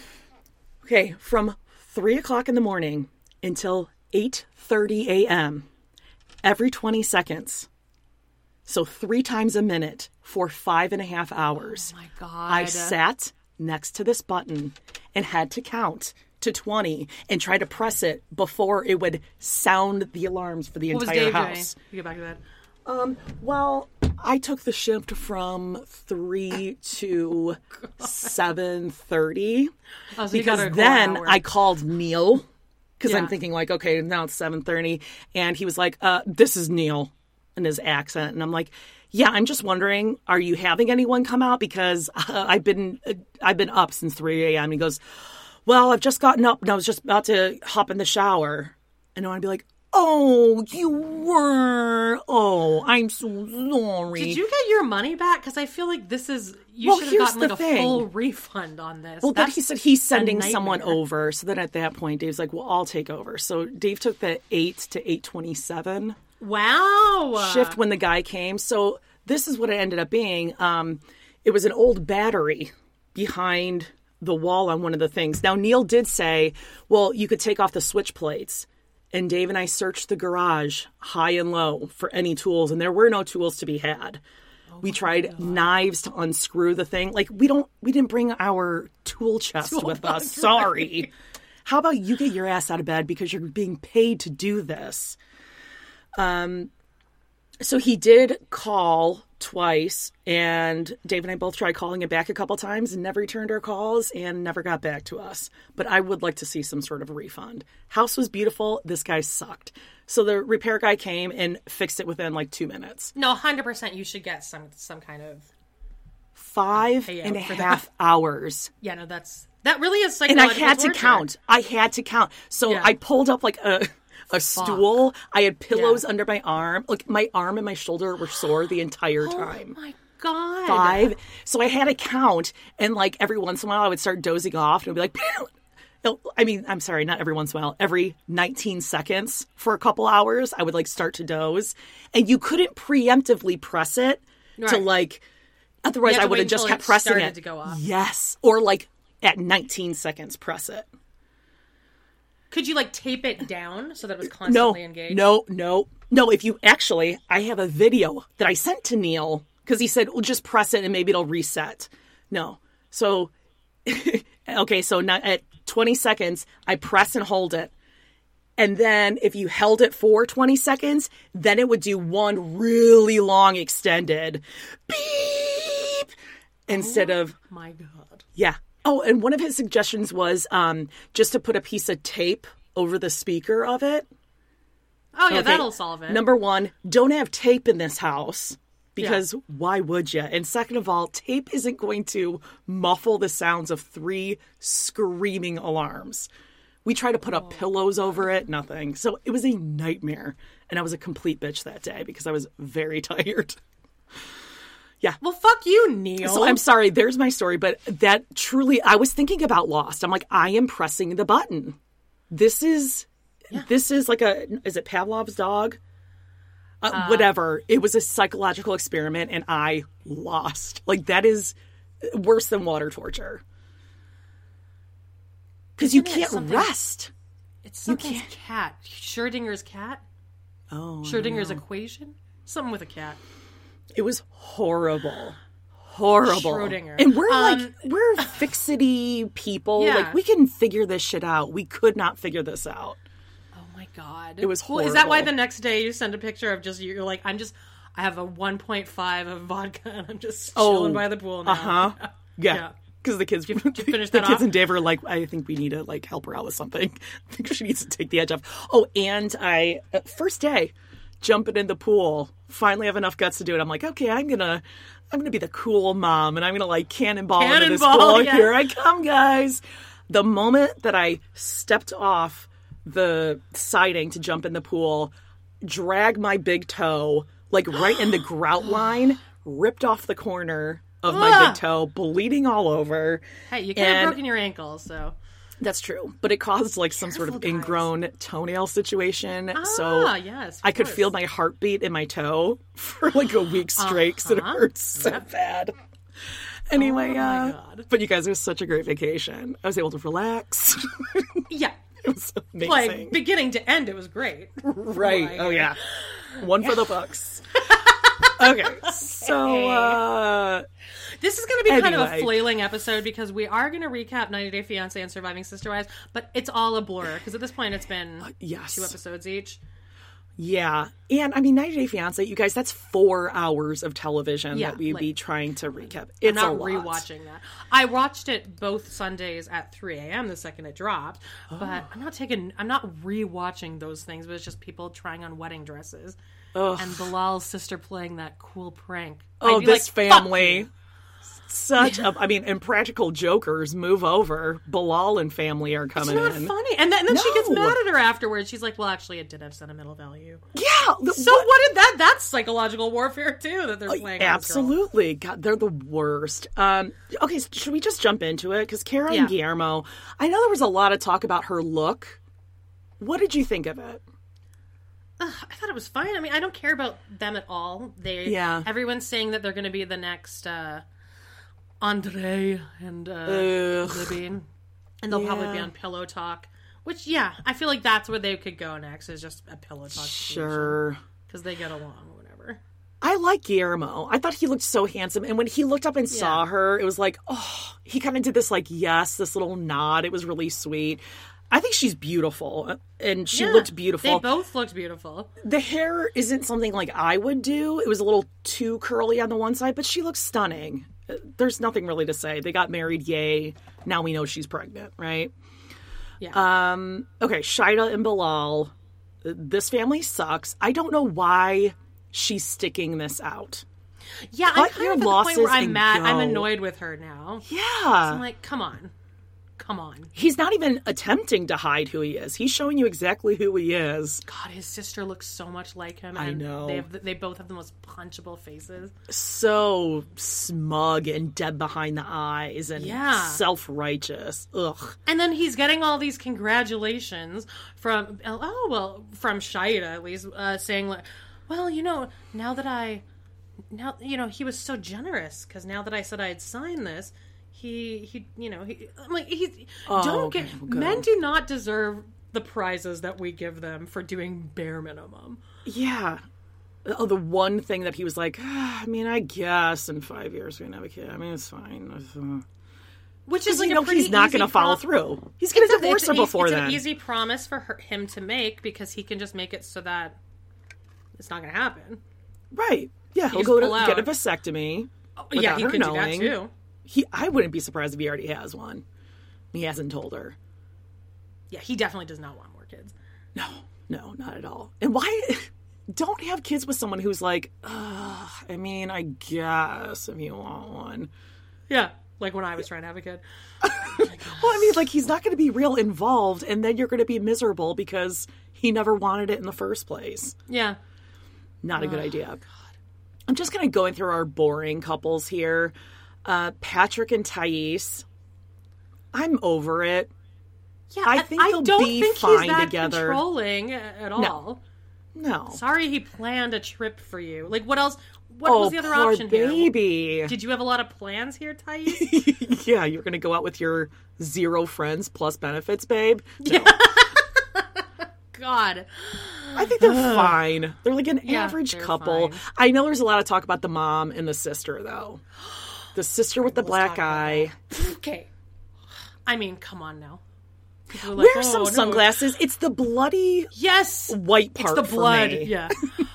Okay, from three o'clock in the morning until eight thirty a.m., every twenty seconds, so three times a minute for five and a half hours, Oh my God. I sat next to this button and had to count to twenty and try to press it before it would sound the alarms for the What was entire Dave house. doing? You get back to that. Um, well, I took the shift from three to seven thirty Oh, so you got because a core then hour. I called Neil because I'm Yeah. thinking like, okay, now it's seven thirty, and he was like, uh, "This is Neil," in his accent, and I'm like, "Yeah, I'm just wondering, are you having anyone come out because uh, I've been uh, I've been up since three a.m." He goes, "Well, I've just gotten up and I was just about to hop in the shower," and I want to be like, "Oh, you were. Oh, I'm so sorry." Did you get your money back? Because I feel like this is you Well, should have here's gotten like the a thing. full refund on this. Well, then That's he said he's a sending someone nightmare. over. So then at that point, Dave's like, "Well, I'll take over." So Dave took the eight to eight twenty-seven Wow. shift when the guy came. So this is what it ended up being. Um, it was an old battery behind the wall on one of the things. Now Neil did say, "Well, you could take off the switch plates." And Dave and I searched the garage high and low for any tools, and there were no tools to be had. We tried knives to unscrew the thing. Like, we don't, we didn't bring our tool chest with us. Sorry. How about you get your ass out of bed because you're being paid to do this? Um, so he did call twice, and Dave and I both tried calling him back a couple times and never returned our calls and never got back to us. But I would like to see some sort of a refund. House was beautiful. This guy sucked. So the repair guy came and fixed it within like two minutes. No, one hundred percent you should get some some kind of Five Pay out and a for half that. hours. Yeah, no, that's that really is And I psychological had to torture. count. I had to count. So Yeah. I pulled up like a a stool. I had pillows Yeah. under my arm. Like my arm and my shoulder were sore the entire Oh time. my god. Five. So I had to count, and like every once in a while I would start dozing off and I'd be like, no, I mean, I'm sorry, not every once in a while. Every nineteen seconds for a couple hours, I would like start to doze, and you couldn't preemptively press it to Right. like. Otherwise, You have I to would wait have just until kept it pressing started it. to go off. Yes, or like at nineteen seconds, press it. Could you like tape it down so that it was No, constantly engaged? no, no, no. If you actually, I have a video that I sent to Neil because he said, "Well, just press it and maybe it'll reset." No, so okay, so not at twenty seconds, I press and hold it. And then if you held it for twenty seconds, then it would do one really long extended beep instead Oh. of, My god. yeah. Oh, and one of his suggestions was um, just to put a piece of tape over the speaker of it. Oh yeah, Okay, that'll solve it. Number one, don't have tape in this house because why would you? And second of all, tape isn't going to muffle the sounds of three screaming alarms. We tried to put up pillows over it, nothing. So it was a nightmare. And I was a complete bitch that day because I was very tired. Well, fuck you, Neil. So I'm sorry, there's my story, but that truly, I was thinking about Lost. I'm like, I am pressing the button. This is, this is like a, is it Pavlov's dog? Uh, whatever. It was a psychological experiment and I lost. Like that is worse than water torture. Because you Isn't it can't something- rest. It's something's cat. Schrodinger's cat? Oh, Schrodinger's equation? Something with a cat. it was horrible. Horrible. Schrodinger. And we're Um, like, we're fixity people. Yeah. Like, we can figure this shit out. We could not figure this out. Oh my god. It was Well, is that why horrible. the next day you send a picture of just you're like, I'm just I have a one point five of vodka and I'm just chilling Oh, by the pool now. Uh-huh. Yeah. Yeah. Because the kids, you finish the that kids off? and Dave are like, I think we need to like help her out with something. I think she needs to take the edge off. Oh, and I uh, first day jumping in the pool, finally have enough guts to do it. I'm like, okay, I'm gonna, I'm gonna be the cool mom, and I'm gonna like cannonball, into this Cannonball, pool. yes. Here I come, guys. The moment that I stepped off the siding to jump in the pool, drag my big toe like right in the grout line, ripped off the corner of my Ugh. big toe, bleeding all over. Hey, you could have And- broken your ankle, so That's true, but it caused like some sort of Careful, guys. ingrown toenail situation. Ah, so yes, of I could course. feel my heartbeat in my toe for like a week straight because it Uh-huh. hurts so bad. Anyway, Oh, my uh, God. but you guys, it was such a great vacation. I was able to relax. yeah. It was amazing. Like beginning to end, it was great. right. Like- Oh, yeah. One for the books. Okay. So, uh, This is going to be kind of a Anyway. flailing episode because we are going to recap ninety Day Fiancé and Surviving Sister Wives, but it's all a blur because at this point it's been yes. two episodes each. Yeah. And I mean, ninety Day Fiancé, you guys, that's four hours of television Yeah, that we'd like- be trying to recap. I'm It's not a lot. rewatching that. I watched it both Sundays at three a.m. the second it dropped, Oh. but I'm not taking. I'm not rewatching those things. But it's just people trying on wedding dresses Ugh. and Bilal's sister playing that cool prank. Oh, I'd be this like, "Fuck family. you." Such a, I mean, Impractical Jokers move over. Bilal and family are It's coming not in. funny. And then, and then she gets No. mad at her afterwards. She's like, "Well, actually, it did have sentimental value." Yeah. the- So what did that? That's psychological warfare too. That they're playing. on this girl. Absolutely. God, they're the worst. Um, okay, so should we just jump into it? Because Kara Yeah. and Guillermo, I know there was a lot of talk about her look. What did you think of it? Ugh, I thought it was fine. I mean, I don't care about them at all. They, Yeah. Everyone's saying that they're going to be the next uh, Andre and uh, Ugh. Libby, and they'll probably be Yeah. on Pillow Talk. Which, yeah, I feel like that's where they could go next. Is just a Pillow Talk. Sure. Because they get along or whatever. I like Guillermo. I thought he looked so handsome. And when he looked up and saw Yeah. her, it was like, oh, he kind of did this, like, yes, this little nod. It was really sweet. I think she's beautiful. And she Yeah, looked beautiful. They both looked beautiful. The hair isn't something like I would do. It was a little too curly on the one side, but she looks stunning. There's nothing really to say. They got married, yay. Now we know she's pregnant, right? Yeah. Um, okay, Shida and Bilal. This family sucks. I don't know why she's sticking this out. Yeah, Cut I'm kind your of at the losses point where I'm and mad. I'm go. annoyed with her now. Yeah. So I'm like, come on. Come on. He's not even attempting to hide who he is. He's showing you exactly who he is. God, his sister looks so much like him. I And know. They, have, they both have the most punchable faces. So smug and dead behind the eyes and Yeah. self-righteous. Ugh. And then he's getting all these congratulations from, oh, well, from Shaida at least, uh, saying, like, well, you know, now that I, now, you know, he was so generous because now that I said I'd sign this, he, he, you know, he, I'm like, he, Oh, don't okay, get, well, good. men do not deserve the prizes that we give them for doing bare minimum. Yeah. Oh, the one thing that he was like, ah, I mean, I guess in five years we're going to have a kid. I mean, it's fine. Uh, Which is like you a know pretty he's not easy going to follow prom- through. He's going to Exactly. divorce It's her an eas- before it's then. an easy promise for her, him to make because he can just make it so that it's not going to happen. Right. Yeah, he'll just go to pull out. get a vasectomy. Yeah, without he her can knowing. do that too. He, I wouldn't be surprised if he already has one. He hasn't told her. Yeah, he definitely does not want more kids. No, no, not at all. And why don't have kids with someone who's like, Ugh, I mean, I guess if you want one. Yeah, like when I was trying to have a kid. Well, I mean, like, he's not going to be real involved, and then you're going to be miserable because he never wanted it in the first place. Yeah. Not a good idea. I'm just kind of going through our boring couples here. Uh, Patrick and Thais. I'm over it. Yeah, I I think I they'll don't be think fine he's that together. controlling at all. No. Sorry he planned a trip for you. Like, what else? What Oh, was the other poor option here? baby. Did you have a lot of plans here, Thais? Yeah, you're going to go out with your zero friends plus benefits, babe? No. God. I think they're fine. They're like an Yeah, average they're couple. fine. I know there's a lot of talk about the mom and the sister, though. The sister with the Let's black talk about eye. Okay. I mean, come on now. People are like, Wear "Oh, some no." sunglasses. It's the bloody Yes. white It's part the for blood. me. Yeah.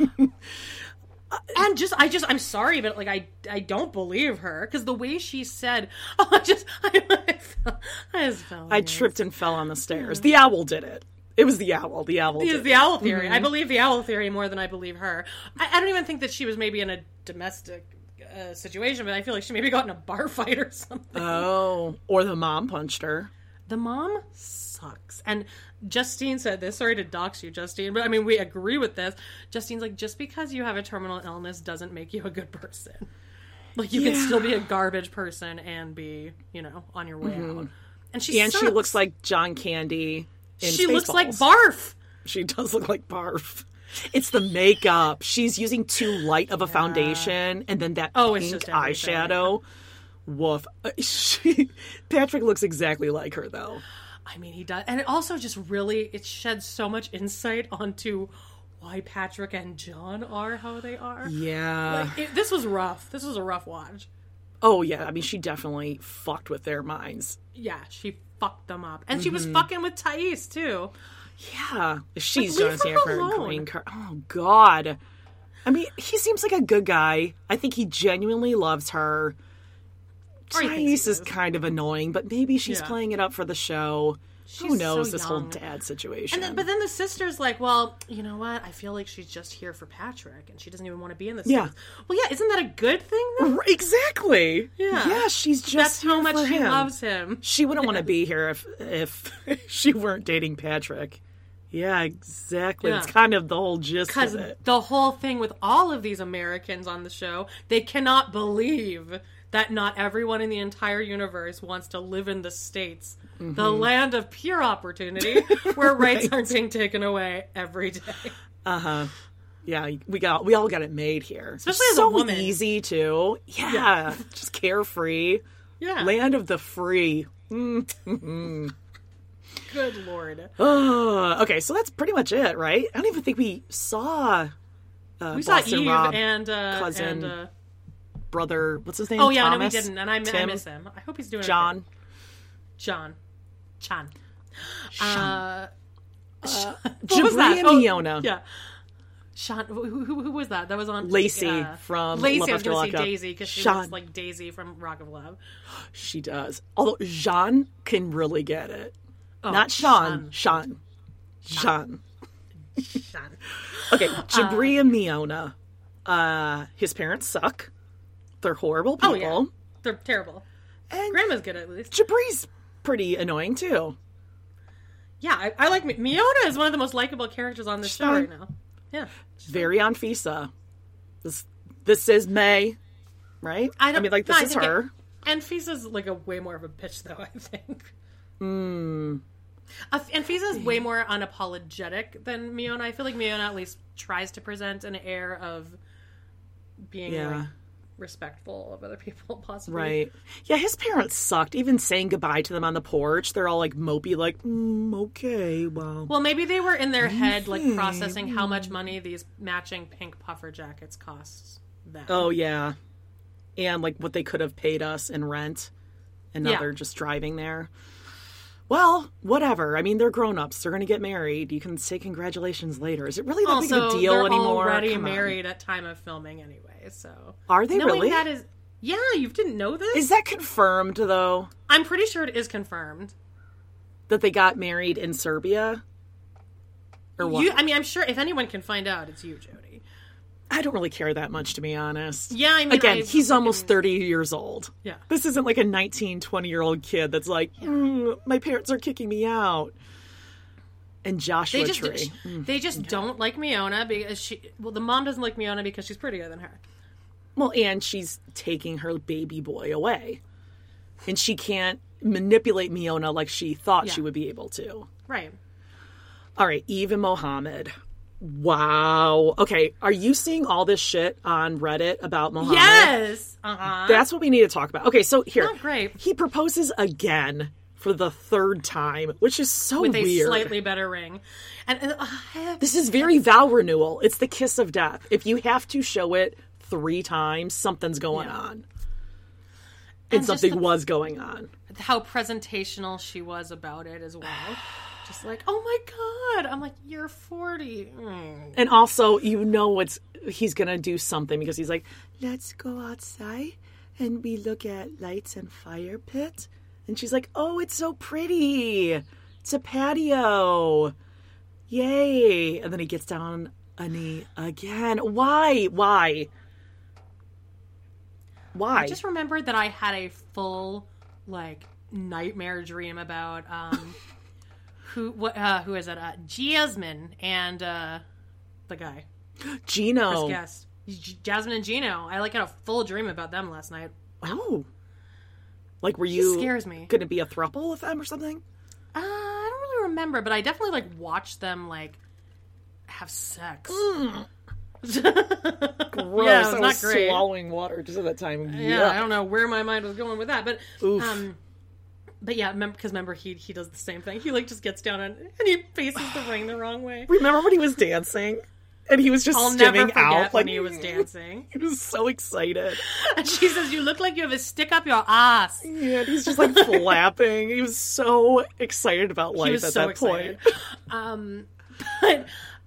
And just, I just, I'm sorry, but like, I, I don't believe her because the way she said, oh, I just, I, I, fell, I just fell. I tripped and fell on the stairs. The owl did it. It was the owl. The owl It's did the it. owl theory. I believe the owl theory more than I believe her. I, I don't even think that she was maybe in a domestic uh, situation, but I feel like she maybe got in a bar fight or something. Oh, or the mom punched her. The mom sucks. And Justine said this. Sorry to dox you, Justine, but I mean, we agree with this. Justine's like, just because you have a terminal illness doesn't make you a good person. Like, you Yeah. can still be a garbage person and be, you know, on your way out. And she And she sucks. looks like John Candy in She looks like Spaceballs. barf. She does look like barf. It's the makeup. She's using too light of a foundation, and then that Oh, it's pink just everything. eyeshadow. Woof. Uh, She, Patrick looks exactly like her, though. I mean, he does. And it also just really, it sheds so much insight onto why Patrick and John are how they are. Yeah. Like, it, this was rough. This was a rough watch. Oh, yeah. I mean, she definitely fucked with their minds. Yeah, she fucked them up. And she was Mm-hmm. fucking with Thais, too. Yeah. She's Like, going leave to her stand for a alone. green card. Oh, God. I mean, he seems like a good guy. I think he genuinely loves her. Or he thinks he Thais is does. kind of annoying, but maybe she's Yeah. playing it up for the show. Who She's knows so this whole young. dad situation? And then, but then the sister's like, well, you know what? I feel like she's just here for Patrick, and she doesn't even want to be in this. Yeah. Series. Well, yeah, isn't that a good thing, though? R- Exactly. Yeah. Yeah, she's just That's how here much for she him. loves him. She wouldn't want to be here if if she weren't dating Patrick. Yeah, exactly. Yeah. It's kind of the whole gist Because of it. the whole thing with all of these Americans on the show, they cannot believe that not everyone in the entire universe wants to live in the States, Mm-hmm. the land of pure opportunity, where rights aren't being taken away every day. Uh huh. Yeah, we got we all got it made here. Especially as a so woman. easy too. Yeah, just carefree. Yeah. Land of the free. Good Lord. Oh, okay, so that's pretty much it, right? I don't even think we saw. Uh, We saw Boston Eve Rob, and, uh, cousin, and, uh, brother. What's his name? oh yeah, Thomas? no, we didn't, and I, I Tim? miss him. I hope he's doing John. okay. John. Chan. Sean. Uh, Uh, what was Jabri that? and Oh, Miona. Yeah. Sean, who, who, who was that? That was on Lacey uh, from Lacey. Love I was After going to say Lockup. Daisy because she Sean. looks like Daisy from Rock of Love. She does. Although Jean can really get it. Oh, Not Sean. Sean. Sean. Sean. Okay, Jabri and Miona. Uh, his parents suck. They're horrible people. Oh, yeah. They're terrible. And Grandma's good, at least. Jabri's pretty annoying, too. Yeah, I, I like... Miona is one of the most likable characters on this show fine. right now. Yeah. Very Anfisa. This, this is May, right? I, don't, I mean, like, this no, is her. It, Anfisa's, like, a way more of a bitch, though, I think. Hmm. Uh, Anfisa's way more unapologetic than Miona. I feel like Miona at least tries to present an air of being Yeah. like, respectful of other people, possibly. Right. Yeah, his parents sucked. Even saying goodbye to them on the porch, they're all like mopey, like, mm, okay, well. Well, maybe they were in their head, like, processing how much money these matching pink puffer jackets cost them. Oh, yeah. And, like, what they could have paid us in rent. And now Yeah. they're just driving there. Well, whatever. I mean, they're grown-ups. They're going to get married. You can say congratulations later. Is it really that big of Also, a deal they're anymore? already Come on. married at time of filming anyway, so... Are they Knowing really? that is... Yeah, you didn't know this? Is that confirmed, though? I'm pretty sure it is confirmed. That they got married in Serbia? Or what? You, I mean, I'm sure if anyone can find out, it's you, Jody. I don't really care that much, to be honest. Yeah, I mean... Again, I he's fucking- almost thirty years old. Yeah. This isn't like a nineteen, twenty-year-old kid that's like, mm, my parents are kicking me out. And Joshua They just, Tree. they just don't like Miona because she... Well, the mom doesn't like Miona because she's prettier than her. Well, and she's taking her baby boy away. And she can't manipulate Miona like she thought Yeah. she would be able to. Right. All right, Eve and Mohammed. Wow. Okay, are you seeing all this shit on Reddit about Mohammed? Yes! Uh-huh. That's what we need to talk about. Okay, so here. Oh, great. He proposes again for the third time, which is so With a weird. slightly better ring. And uh, This is very vow renewal. It's the kiss of death. If you have to show it three times, something's going Yeah. on. And, And just something the- was going on. how presentational she was about it as well. Just like, oh my god. I'm like, you're forty. Mm. And also, you know it's he's going to do something because he's like, let's go outside and we look at lights and fire pit. And she's like, oh, it's so pretty. It's a patio. Yay. And then he gets down on a knee again. Why? Why? Why? I just remembered that I had a full, like, nightmare dream about, um, who, what, uh, who is it? Uh, Jasmine and, uh, the guy. Gino. First guest. J- Jasmine and Gino. I, like, had a full dream about them last night. Oh. Like, were He you scares me. going to be a throuple with them or something? Uh, I don't really remember, but I definitely, like, watched them, like, have sex. Mm. Gross. Yeah, it was I not was great. swallowing water just at that time. Yeah, I don't know where my mind was going with that, but Oof. um, but yeah, remember because remember he he does the same thing. He like just gets down and, and he faces the ring the wrong way. Remember when he was dancing? And he was just I'll never stimming forget out when like he was dancing. He was so excited. And she says, "You look like you have a stick up your ass." Yeah, and he's just like flapping. He was so excited about life He was at so that excited. point. Um, but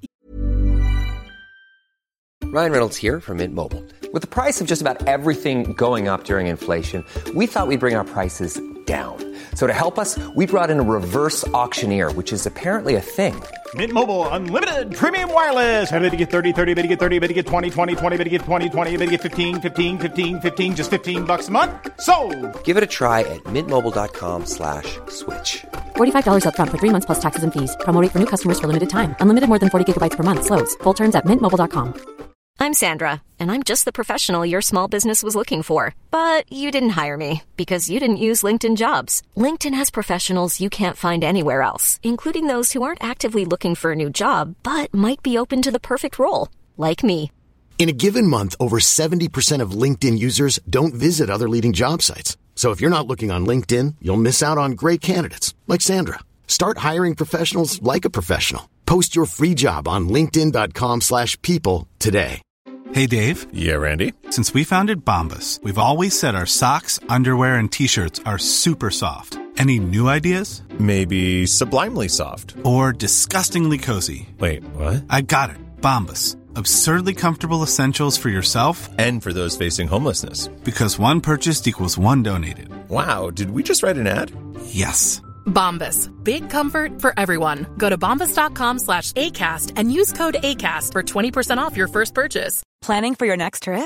Ryan Reynolds here from Mint Mobile. With the price of just about everything going up during inflation, we thought we'd bring our prices down. So to help us, we brought in a reverse auctioneer, which is apparently a thing. Mint Mobile Unlimited Premium Wireless. How to get thirty, thirty, bit to get thirty, bit to get twenty, twenty, twenty, bit to get twenty, twenty, bit to get fifteen, fifteen, fifteen, fifteen, just fifteen bucks a month? Sold! Give it a try at mintmobile.com slash switch. forty-five dollars up front for three months plus taxes and fees. Promo rate for new customers for limited time. Unlimited more than forty gigabytes per month. Slows full terms at mint mobile dot com. I'm Sandra, and I'm just the professional your small business was looking for. But you didn't hire me because you didn't use LinkedIn Jobs. LinkedIn has professionals you can't find anywhere else, including those who aren't actively looking for a new job, but might be open to the perfect role, like me. In a given month, over seventy percent of LinkedIn users don't visit other leading job sites. So if you're not looking on LinkedIn, you'll miss out on great candidates like Sandra. Start hiring professionals like a professional. Post your free job on linkedin dot com slash people today. Hey, Dave. Yeah, Randy. Since we founded Bombas, we've always said our socks, underwear, and T-shirts are super soft. Any new ideas? Maybe sublimely soft. Or disgustingly cozy. Wait, what? I got it. Bombas. Absurdly comfortable essentials for yourself and for those facing homelessness. Because one purchased equals one donated. Wow, did we just write an ad? Yes. Bombas. Big comfort for everyone. Go to bombas.com slash ACAST and use code ACAST for twenty percent off your first purchase. Planning for your next trip?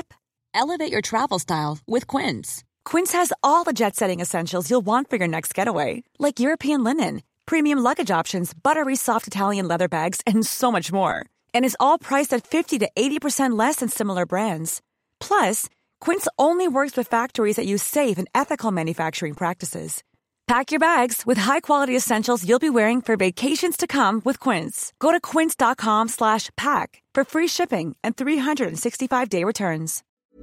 Elevate your travel style with Quince. Quince has all the jet-setting essentials you'll want for your next getaway, like European linen, premium luggage options, buttery soft Italian leather bags, and so much more. And is all priced at fifty to eighty percent less than similar brands. Plus, Quince only works with factories that use safe and ethical manufacturing practices. Pack your bags with high-quality essentials you'll be wearing for vacations to come with Quince. Go to quince.com slash pack for free shipping and three sixty-five day returns.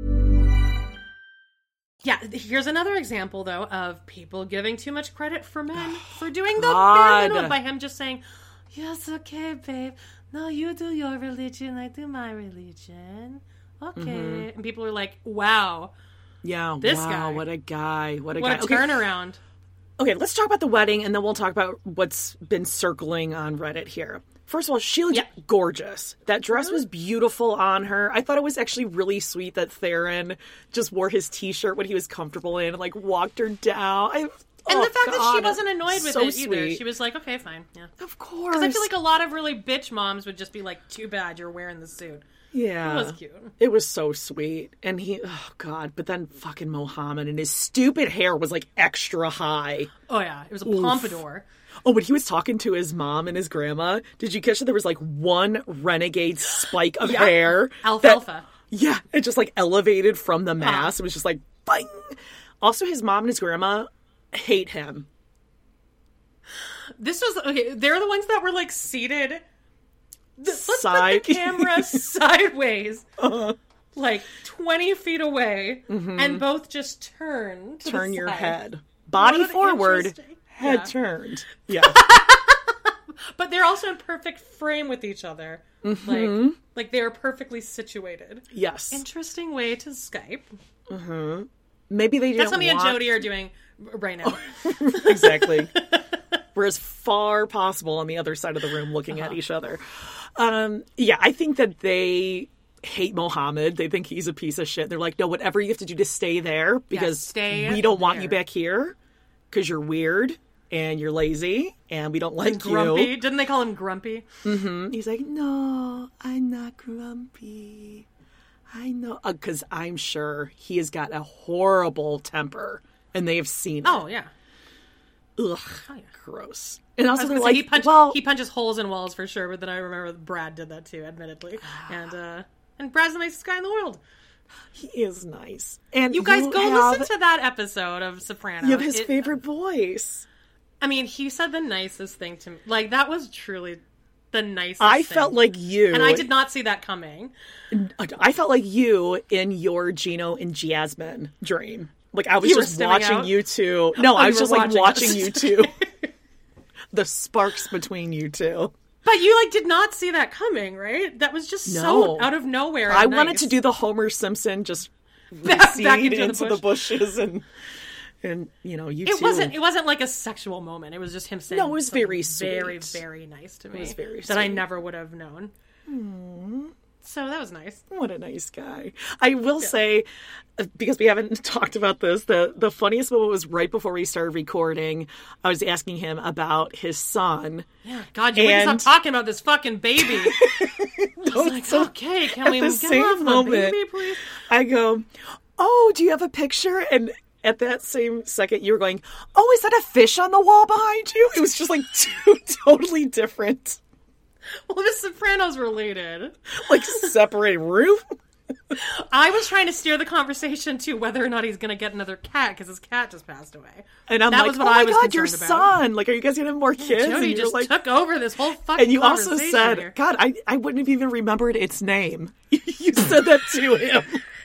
Yeah, here's another example, though, of people giving too much credit for men for doing the God. bare minimum by him just saying, yes, okay, babe. No, you do your religion, I do my religion. Okay. Mm-hmm. And people are like, wow. Yeah, this wow, guy. what a guy. What a what guy. a Okay. turnaround. Okay, let's talk about the wedding, and then we'll talk about what's been circling on Reddit here. First of all, she looked yeah. gorgeous. That dress was beautiful on her. I thought it was actually really sweet that Theron just wore his T-shirt when he was comfortable in and, like, walked her down. I, And oh, the fact God, that she wasn't annoyed with so it either. sweet. She was like, okay, fine. Yeah. Of course. Because I feel like a lot of really bitch moms would just be like, too bad you're wearing the suit. Yeah. It was cute. It was so sweet. And he, oh, God. But then fucking Mohammed and his stupid hair was, like, extra high. Oh, yeah. It was a pompadour. Oh, when he was talking to his mom and his grandma, did you catch that there was, like, one renegade spike of yeah. hair? Alfalfa. That, yeah. It just, like, elevated from the mass. Huh. It was just like, bang. Also, his mom and his grandma hate him. This was, okay, they're the ones that were, like, seated... Let's Side. put the camera sideways, uh-huh. like twenty feet away, mm-hmm. and both just turn to Turn the your side. head. Body forward, head yeah. turned. Yeah. But they're also in perfect frame with each other. Mm-hmm. Like, like they are perfectly situated. Yes. Interesting way to Skype. Mm-hmm. Maybe they didn't That's what me want... and Jody are doing right now. Exactly. We're as far possible on the other side of the room looking uh-huh. at each other. Um, yeah, I think that they hate Mohammed. They think he's a piece of shit. They're like, no, whatever you have to do to stay there because yeah, stay we don't there. want you back here because you're weird and you're lazy and we don't like and grumpy. you. Didn't they call him grumpy? Mm-hmm. He's like, no, I'm not grumpy. I know. Because uh, I'm sure he has got a horrible temper and they have seen it. Oh, yeah. Ugh, oh, yeah. Gross. And also, they're say, like, he, punch, well, he punches holes in walls for sure, but then I remember Brad did that too, admittedly. And uh, and Brad's the nicest guy in the world. He is nice. And you guys you go have, listen to that episode of Sopranos. You have his it, favorite voice. I mean, he said the nicest thing to me. Like, that was truly the nicest I thing. felt like you. And I did not see that coming. I felt like you in your Gino and Jasmine dream. Like, I was you just watching out? you two. No, oh, I was just, like, watching us. you two. The sparks between you two. But you, like, did not see that coming, right? That was just no. so out of nowhere. I nice. wanted to do the Homer Simpson just back, recede back into, into the, the, bush. bushes and, and you know, you it two. wasn't. It wasn't like a sexual moment. It was just him saying. No, it was very sweet. Very, very nice to me. It was very that sweet. I never would have known. Aww. So that was nice. What a nice guy. I will yeah. say, because we haven't talked about this, the, the funniest moment was right before we started recording. I was asking him about his son. Yeah, God, you and... wouldn't stop talking about this fucking baby. I was like, so okay, can we the get same off the moment, baby, please? I go, oh, do you have a picture? And at that same second, you were going, oh, is that a fish on the wall behind you? It was just like two totally different. Well, the Sopranos related. Like, separate room? I was trying to steer the conversation to whether or not he's going to get another cat, because his cat just passed away. And I'm that like, was what oh my I was God, your about. son! Like, are you guys going to have more kids? Yeah, Jody and just like, took over this whole fucking And you also conversation said, here. God, I, I wouldn't have even remembered its name. You said that to him.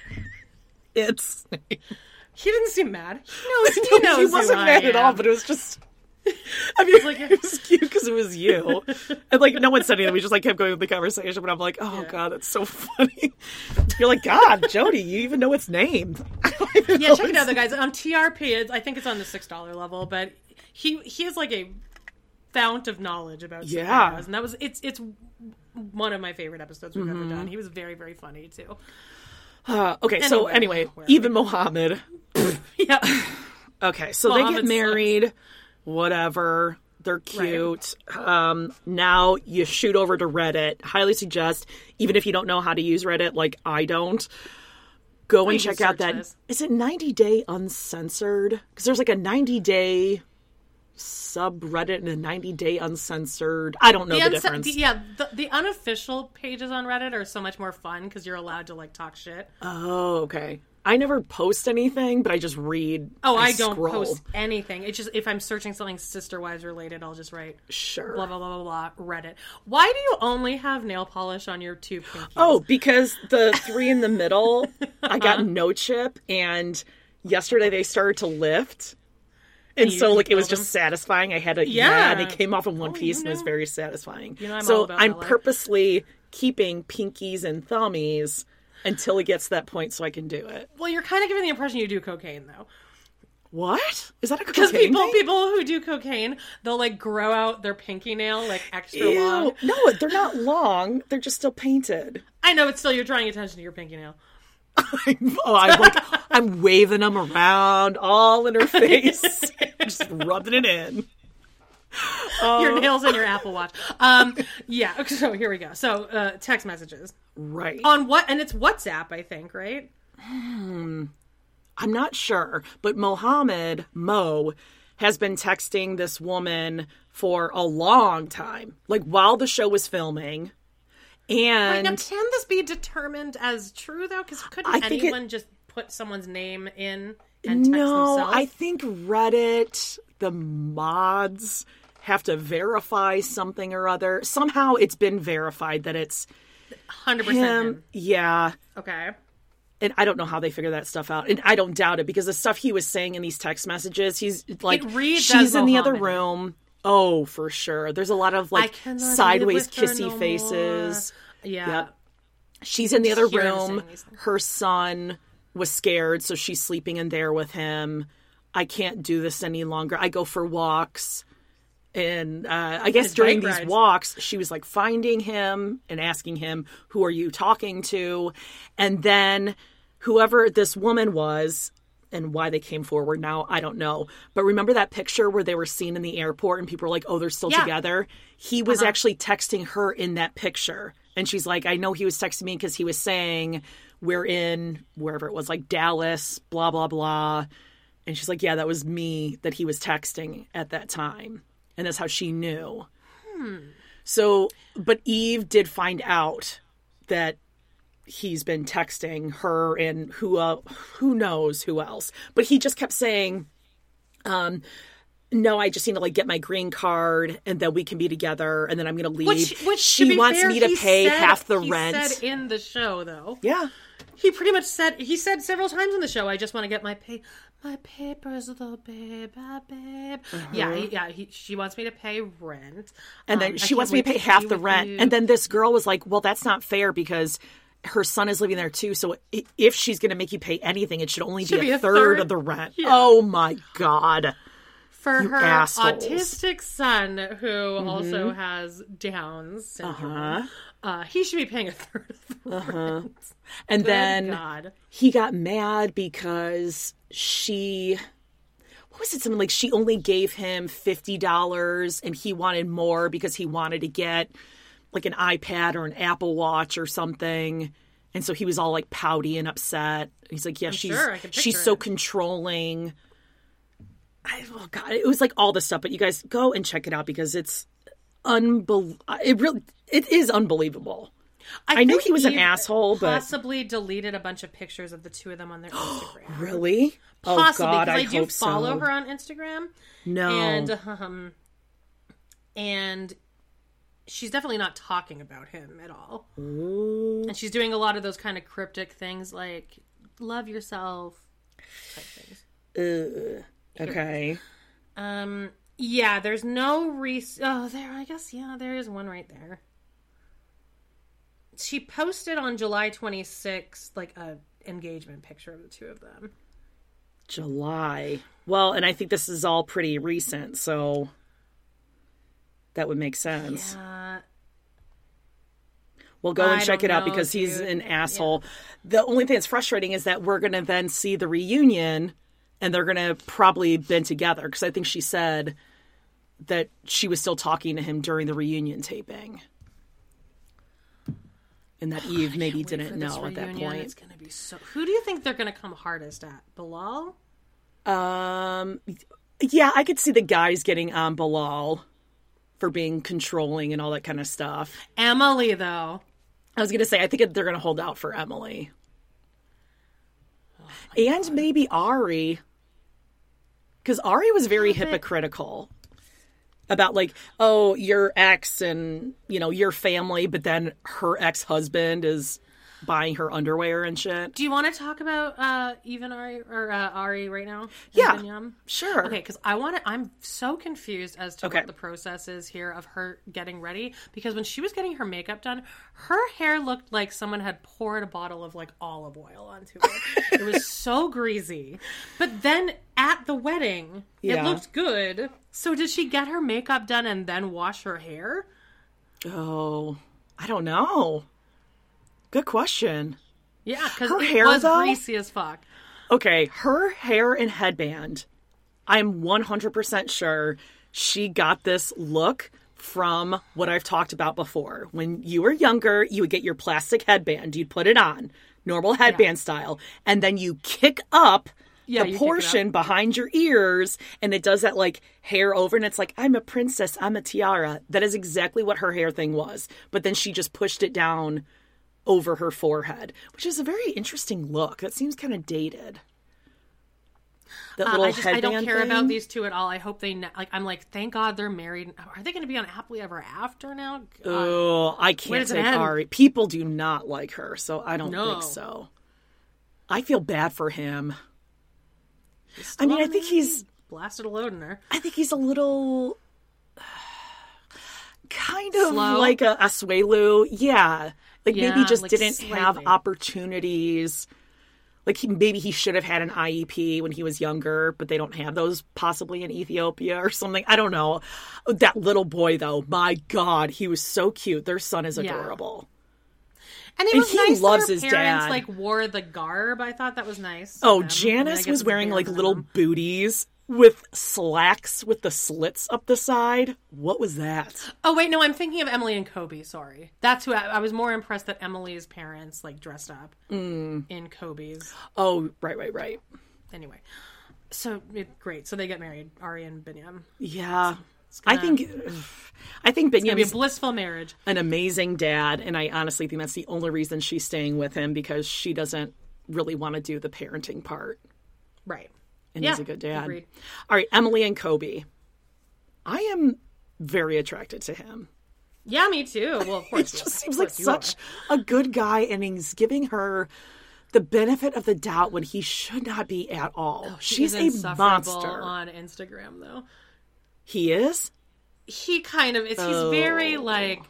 Its name. He didn't seem mad. He knows, he knows He wasn't who mad I at am. all, but it was just... I mean, like, it was cute because it was you. And, like, no one said anything. We just, like, kept going with the conversation. But I'm like, oh, yeah. God, that's so funny. You're like, God, Jody, you even know its name. Yeah, check it out, though, guys. On T R P, it's, I think it's on the six dollar level. But he he is, like, a fount of knowledge about yeah. Sopranos. And that was, it's, it's one of my favorite episodes we've mm-hmm. ever done. He was very, very funny, too. Uh, okay, anyway, so anyway, even Mohammed. Yep. Okay, so Mohammed's they get married. Sucks. Whatever. They're cute. Right. Um, now you shoot over to Reddit. Highly suggest, even if you don't know how to use Reddit, like I don't, Go and Please check out that. this. Is it ninety Day Uncensored? Because there's like a ninety day subreddit and a ninety day uncensored. I don't know the, the unce- difference. The, yeah, the, the unofficial pages on Reddit are so much more fun because you're allowed to like talk shit. Oh, okay. I never post anything, but I just read. Oh, I, I don't scroll. post anything. It's just if I'm searching something Sister Wives related, I'll just write sure blah blah blah blah blah Reddit. Why do you only have nail polish on your two pinkies? Oh, because the three in the middle, I got no chip, and yesterday they started to lift. And, And you- so, you like, it was filled just them? satisfying. I had a, Yeah. yeah, and it came off in one Oh, piece, you and it was know. very satisfying. You know I'm all so, about I'm that life. purposely keeping pinkies and thummies until it gets to that point so I can do it. Well, you're kind of giving the impression you do cocaine, though. What? Is that a Because cocaine people, thing? people who do cocaine, they'll, like, grow out their pinky nail, like, extra Ew. long. No, they're not long. They're just still painted. I know, but still, you're drawing attention to your pinky nail. Oh, I'm like, I'm waving them around all in her face, just rubbing it in. Your nails and your Apple Watch. Um, yeah, so here we go. So, uh, text messages. Right. On what? And it's WhatsApp, I think, right? Hmm. I'm not sure, but Mohammed, Mo, has been texting this woman for a long time, like while the show was filming. And Wait, now, can this be determined as true, though? Because couldn't I think anyone it- just put someone's name in and text no, themselves? I think Reddit, the mods have to verify something or other. Somehow it's been verified that it's one hundred percent him. him. Yeah. Okay. And I don't know how they figure that stuff out. And I don't doubt it because the stuff he was saying in these text messages, he's like, It reads she's as in the other Mohammed. room. Oh, for sure. There's a lot of I like cannot live sideways with her kissy no faces. more. Yeah. Yep. She's in the other Hear him room. saying these things. Her son was scared, so she's sleeping in there with him. I can't do this any longer. I go for walks. And uh, I guess His during bike these rides. walks, she was like finding him and asking him, who are you talking to? And then whoever this woman was and why they came forward now, I don't know. But remember that picture where they were seen in the airport and people were like, oh, they're still Yeah. together? He was Uh-huh. actually texting her in that picture. And she's like, I know he was texting me because he was saying we're in wherever it was, like Dallas, blah, blah, blah. And she's like, yeah, that was me that he was texting at that time. And that's how she knew. Hmm. So, but Eve did find out that he's been texting her and who uh, who knows who else. But he just kept saying, um, no, I just need to like get my green card and then we can be together and then I'm going to leave. Which, which to she be wants fair, me to he pay said- half the he rent. said in the show, though. Yeah. He pretty much said, he said several times in the show, I just want to get my pay, my papers, though, babe, ah, babe. Yeah, he, yeah, he, she wants me to pay rent. And then Um, I she can't wants me to wait pay to half be the with rent. you. And then this girl was like, well, that's not fair because her son is living there too. So i- if she's going to make you pay anything, it should only Should be, be a, a third, third. of the rent. Yeah. Oh my God. For You her assholes. autistic son, who also has Down's syndrome, Uh-huh. uh, he should be paying a third of the Uh-huh. rent. And Good then God. he got mad because she, what was it? Something like she only gave him fifty dollars and he wanted more because he wanted to get like an iPad or an Apple Watch or something. And so he was all like pouty and upset. He's like, yeah, I'm she's, sure, I can she's picture so it. controlling. I, oh God, it was like all this stuff, but you guys go and check it out because it's unbel. It really, it is unbelievable. I, knew think he was an Eve asshole, but possibly deleted a bunch of pictures of the two of them on their Instagram. really? Possibly, oh God, because I, I, do hope follow so. her on Instagram. No. And um, and she's definitely not talking about him at all. Ooh. And she's doing a lot of those kind of cryptic things like love yourself type things. Ugh. Okay. Um. Yeah. There's no re. Oh, there. I guess. Yeah. There is one right there. She posted on July twenty-sixth, like a engagement picture of the two of them. July. Well, and I think this is all pretty recent, so that would make sense. Yeah. Well, go and I check don't it out know, because he's dude. an asshole. The only thing that's frustrating is that we're going to then see the reunion and they're going to probably been together because I think she said that she was still talking to him during the reunion taping. and that Eve maybe Wait didn't for this know at that reunion. point. It's gonna be so. Who do you think they're gonna come hardest at? Bilal? Um, yeah, I could see the guys getting on Bilal for being controlling and all that kind of stuff. Emily, though. I was going to say, I think they're going to hold out for Emily. Oh and God. Maybe Ari. Because Ari was very hypocritical about, like, oh, your ex and, you know, your family, but then her ex-husband is buying her underwear and shit. Do you want to talk about uh, even Ari or uh, Ari right now? Yeah, Binyam? Sure. Okay, because I want to. I'm so confused as to okay. what the process is here of her getting ready. Because when she was getting her makeup done, her hair looked like someone had poured a bottle of like olive oil onto it. It was so greasy. But then at the wedding, yeah. it looked good. So did she get her makeup done and then wash her hair? Oh, I don't know. Good question. Yeah, because her it hair, was though, greasy as fuck. Okay, her hair and headband, I'm one hundred percent sure she got this look from what I've talked about before. When you were younger, you would get your plastic headband. You'd put it on, normal headband yeah. style, and then you kick up yeah, the portion behind your ears, and it does that, like, hair over, and it's like, I'm a princess, I'm a tiara. That is exactly what her hair thing was. But then she just pushed it down over her forehead, which is a very interesting look. That seems kind of dated. That uh, little I, just, headband I don't care thing. about these two at all. I hope they like. I'm like, thank God they're married. Are they going to be on Happily Ever After now? Oh, I can't take Ari. People do not like her, so I don't no. think so. I feel bad for him. I mean, I think he's blasted a load in there. I think he's a little kind of Slow. like a Asuelu. Yeah. Like, yeah, maybe just like didn't slightly. have opportunities. Like, he, maybe he should have had an I E P when he was younger, but they don't have those possibly in Ethiopia or something. I don't know. That little boy, though, my God, he was so cute. Their son is adorable. Yeah. And it and was he nice loves that his her parents, dad. like, wore the garb. I thought that was nice. Oh, um, Janice I mean, I was wearing, like, little them. booties with slacks with the slits up the side. What was that? Oh, wait, no, I'm thinking of Emily and Kobe, sorry. That's who I, I was more impressed that Emily's parents, like, dressed up mm. in Kobe's. Oh, right, right, right. Anyway. So, it, great. So they get married, Ari and Binyam. Yeah. So gonna, I think I think Binyam's be a blissful marriage. An amazing dad, and I honestly think that's the only reason she's staying with him, because she doesn't really want to do the parenting part. Right. And yeah, he's a good dad. Agreed. All right, Emily and Kobe. I am very attracted to him. Yeah, me too. Well, of course. He yeah. just seems of like such are. a good guy, and he's giving her the benefit of the doubt when he should not be at all. Oh, She's a monster. On Instagram, though. He is? He kind of is. Oh. He's very, like...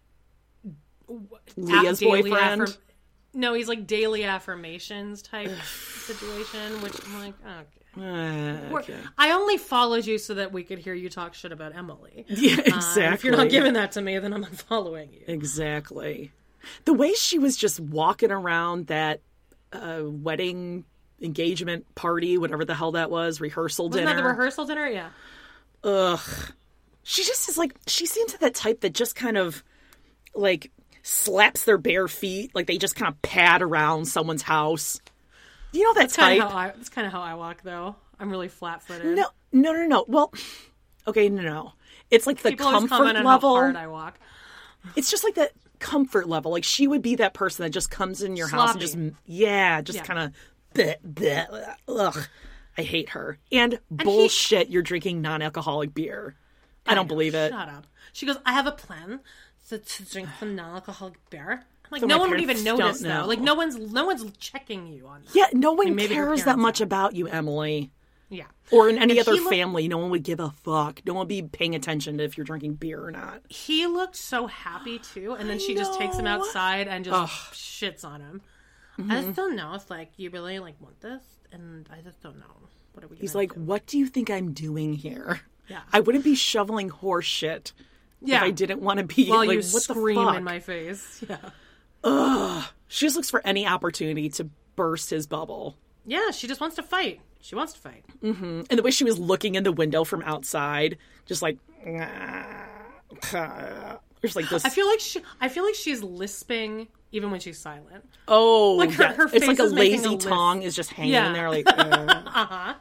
Leah's boyfriend? Affirm- no, he's like daily affirmations type situation, which I'm like, okay. Uh, okay. I only followed you so that we could hear you talk shit about Emily. Yeah, exactly. Uh, if you're not giving that to me, then I'm unfollowing you. Exactly. The way she was just walking around that uh, wedding engagement party, whatever the hell that was, rehearsal Wasn't dinner. that the rehearsal dinner? Yeah. Ugh. She just is like, she seems that type that just kind of, like, slaps their bare feet, like they just kind of pad around someone's house. You know that that's type? Kind of how I, that's kind of how I walk, though. I'm really flat-footed. No, no, no, no. Well, okay, no, no. It's like the People always comfort comment on level. how hard I walk. It's just like that comfort level. Like, she would be that person that just comes in your Sloppy. house and just, yeah, just Yeah. kind of, bleh, bleh, ugh. I hate her. And, And bullshit, he, you're drinking non-alcoholic beer. I, I don't know, believe it. Shut up. She goes, I have a plan to, to drink some non-alcoholic beer. I'm like, So no my one would parents even notice, don't though. know. Like, no one's no one's checking you on that. Yeah, no one I mean, maybe her cares that parents much are. about you, Emily. Yeah. Or in any And other he looked- family, no one would give a fuck. No one would be paying attention to if you're drinking beer or not. He looked so happy, too. And then I she just takes him know. outside and just Ugh. shits on him. Mm-hmm. I just don't know if, like, you really, like, want this? And I just don't know. What are we He's gonna like, do? what do you think I'm doing here? Yeah. I wouldn't be shoveling horse shit Yeah. if I didn't want to be While like, you what scream the fuck? in my face. Yeah. Ugh. She just looks for any opportunity to burst his bubble. Yeah, she just wants to fight. She wants to fight. Mm-hmm. And the way she was looking in the window from outside, just like, there's like this. I feel like she, I feel like she's lisping even when she's silent. Oh, like her, yeah. her It's face like a is making lazy a tongue list. is just hanging Yeah. there, like uh, uh-huh.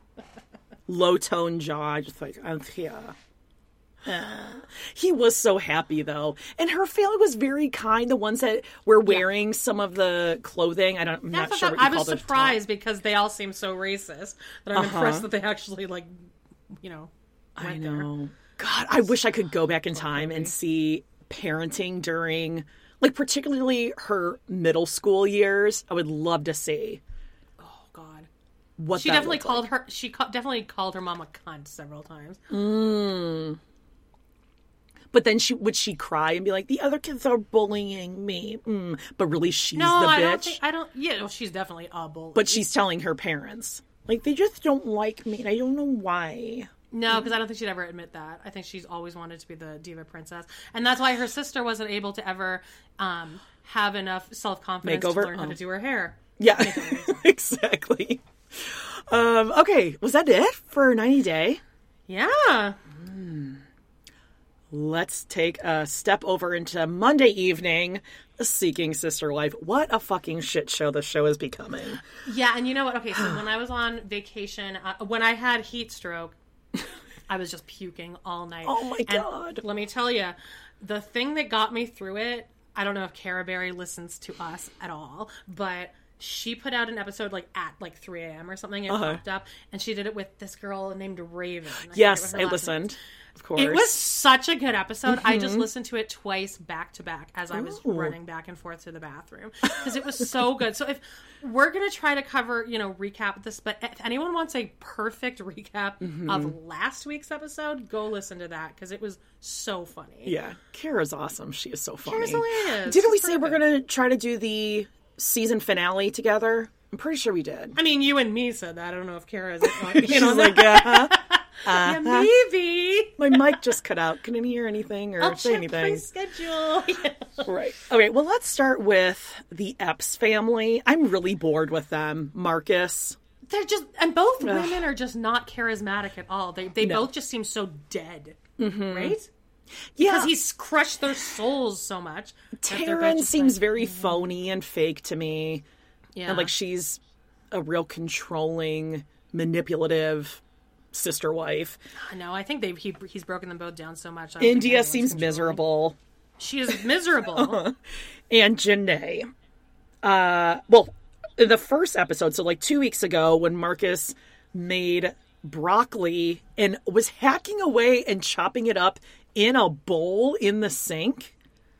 low tone jaw, just like I'm here. Uh, he was so happy though, and her family was very kind. The ones that were wearing yeah. some of the clothing, I don't, I'm That's not sure. What what you I was call surprised because they all seem so racist that I'm uh-huh. impressed that they actually like, you know. I went know. There. God, I wish I could go back in time and see parenting during, like, particularly her middle school years. I would love to see. Oh God, what she that definitely called like. her. She ca- definitely called her mom a cunt several times. Mm. But then she would she cry and be like, "The other kids are bullying me," mm. but really she's no, the I bitch. don't think, I don't. Yeah, well, she's definitely a bully. But she's telling her parents, like, they just don't like me, and I don't know why. No, because I don't think she'd ever admit that. I think she's always wanted to be the diva princess. And that's why her sister wasn't able to ever um, have enough self-confidence Makeover? to learn Oh. how to do her hair. Yeah, exactly. Um, okay, was that it for ninety Day? Yeah. Mm. Let's take a step over into Monday evening, Seeking Sister Wife. What a fucking shit show this show is becoming. Yeah, and you know what? Okay, so when I was on vacation, uh, when I had heat stroke, I was just puking all night. Oh my and God. Let me tell you, the thing that got me through it, I don't know if Cara Berry listens to us at all, but she put out an episode like at like three a.m. or something. It uh-huh. popped up, and she did it with this girl named Raven. I yes, I listened. Name. Of course. It was such a good episode. Mm-hmm. I just listened to it twice back to back as I was Ooh. running back and forth to the bathroom because it was so good. So if we're going to try to cover, you know, recap this, but if anyone wants a perfect recap mm-hmm. of last week's episode, go listen to that because it was so funny. Yeah. Kara's awesome. She is so funny. Kara's hilarious. Didn't we She's say we're going to try to do the season finale together? I'm pretty sure we did. I mean, you and me said that. I don't know if Kara is. You She's know, like, uh-huh. Uh-huh. Yeah, maybe. My mic just cut out. Couldn't hear anything or I'll say check anything. my schedule. Yeah. Right. Okay, well, let's start with the Epps family. I'm really bored with them. Marcus. They're just, and both Ugh. women are just not charismatic at all. They they No. both just seem so dead, mm-hmm. right? Yeah. Because he's crushed their souls so much. Taryn seems like, very mm-hmm. phony and fake to me. Yeah. And like she's a real controlling, manipulative sister wife. No, I think they he he's broken them both down so much. I don't India think seems controlling. miserable. She is miserable. And Janae. Uh, well, in the first episode, so like two weeks ago when Marcus made broccoli and was hacking away and chopping it up in a bowl in the sink.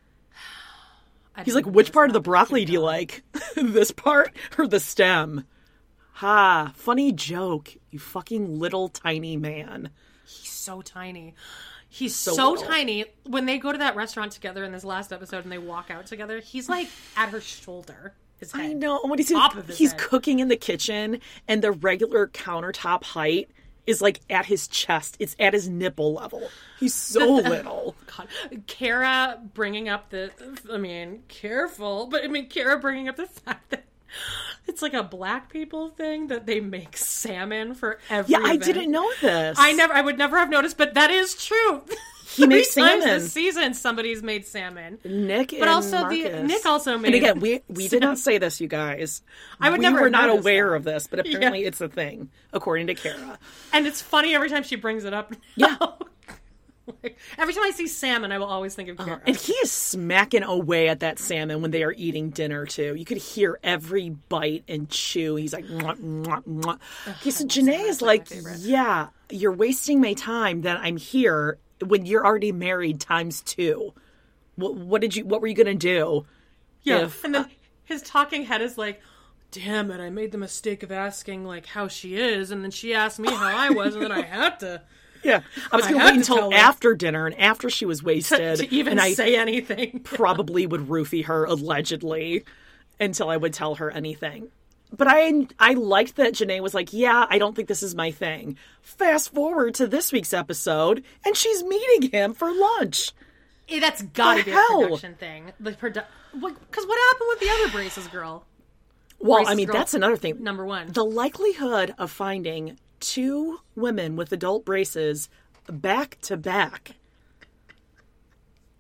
He's like, which part of the broccoli do you like? This part or the stem? Ha, funny joke, you fucking little tiny man. He's so tiny. He's So so, little. tiny. When they go to that restaurant together in this last episode and they walk out together, he's like at her shoulder. His head. I know. What he's Top of his he's head. cooking in the kitchen, and the regular countertop height is like at his chest. It's at his nipple level. He's so little. God, Kara bringing up the, I mean, careful, but I mean, Kara bringing up the fact that it's like a black people thing that they make salmon for every Yeah, I event. didn't know this. I never, I would never have noticed, but that is true. He Three makes times salmon. this season, somebody's made salmon. Nick but and also Marcus. the Nick also made. And again, we we did salmon. not say this, you guys. I would we never were have not noticed aware that. of this, but apparently Yeah. it's a thing, according to Kara. And it's funny every time she brings it up. Yeah. Like, every time I see salmon, I will always think of Kara. Uh, and he is smacking away at that salmon when they are eating dinner too. You could hear every bite and chew. He's like, mwah, mwah, mwah. Okay, so Janae is like, yeah, you're wasting my time that I'm here when you're already married times two. What, what did you? What were you gonna do? Yeah, if, and then uh, his talking head is like, damn it, I made the mistake of asking, like, how she is, and then she asked me how I was, and then I had to... Yeah, I was I going to had wait to until tell her. after dinner and after she was wasted to even and I say anything. probably would roofie her allegedly until I would tell her anything. But I I liked that Janae was like, yeah, I don't think this is my thing. Fast forward to this week's episode, and she's meeting him for lunch. Eh, that's gotta The be hell? a production thing. The produ- Because what happened with the other braces girl? Well, Braces I mean, girl that's another thing. Number one. The likelihood of finding two women with adult braces back to back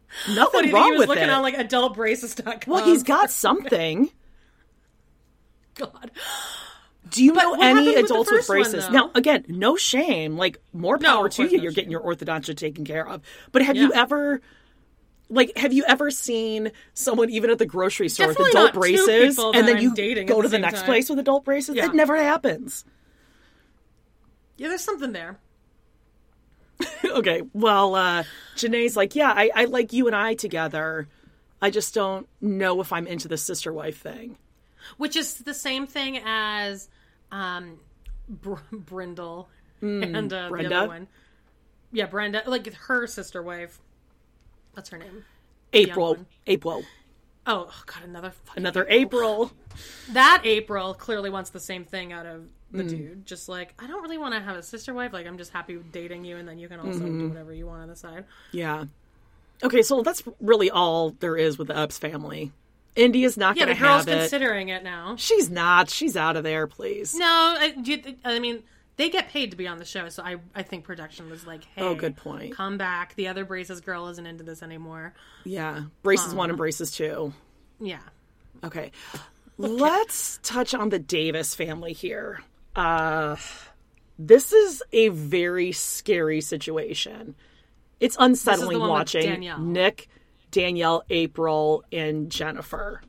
Nothing he, wrong he was with looking it. on like adult braces dot com. Well, he's got something. God. Do you But know what any happened with the adults with first one, braces? though? Now, again, no shame. Like, more No, power of to course you. not You're shame. getting your orthodontia taken care of. But have Yeah. you ever, like, have you ever seen someone even at the grocery store Definitely with adult not two braces, people and that then I'm you dating at go the to the same next time. place with adult braces? Yeah. It never happens. Yeah, there's something there. Okay, well, uh, Janae's like, yeah, I, I like you and I together. I just don't know if I'm into the sister wife thing. Which is the same thing as um, Br- Brindle Mm, and uh, the Brenda? other one. Yeah, Brenda. Like her sister wife. What's her name? April. Young one. April. Oh, God, another fucking Another April. That April clearly wants the same thing out of the Mm. dude. Just like, I don't really want to have a sister wife. Like, I'm just happy dating you, and then you can also Mhm. do whatever you want on the side. Yeah. Okay, so that's really all there is with the Epps family. India's not Yeah, going the to girl's have it. considering it now. She's not. She's out of there, please. No, I, you, I mean, they get paid to be on the show, so I, I think production was like, hey, Oh, good point. come back. The other Braces girl isn't into this anymore. Yeah. Braces one Uh, and braces two. Yeah. Okay. Let's touch on the Davis family here. Uh, this is a very scary situation. It's unsettling one with watching Danielle. Nick, Danielle, April, and Jennifer.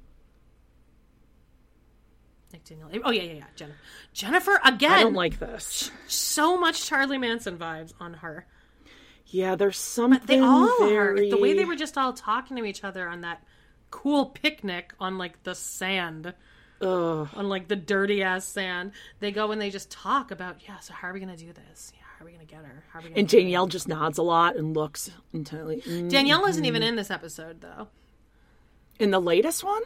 Nick Danielle. Oh, yeah, yeah, yeah. Jennifer. Jennifer, again. I don't like this. So much Charlie Manson vibes on her. Yeah, there's something They all very... are. The way they were just all talking to each other on that cool picnic on, like, the sand. Ugh. On, like, the dirty-ass sand. They go and they just talk about, yeah, so how are we going to do this? Yeah, how are we going to get her? How are we gonna And do it? Danielle just nods a lot and looks intently. Danielle isn't Mhm. even in this episode, though. In the latest one?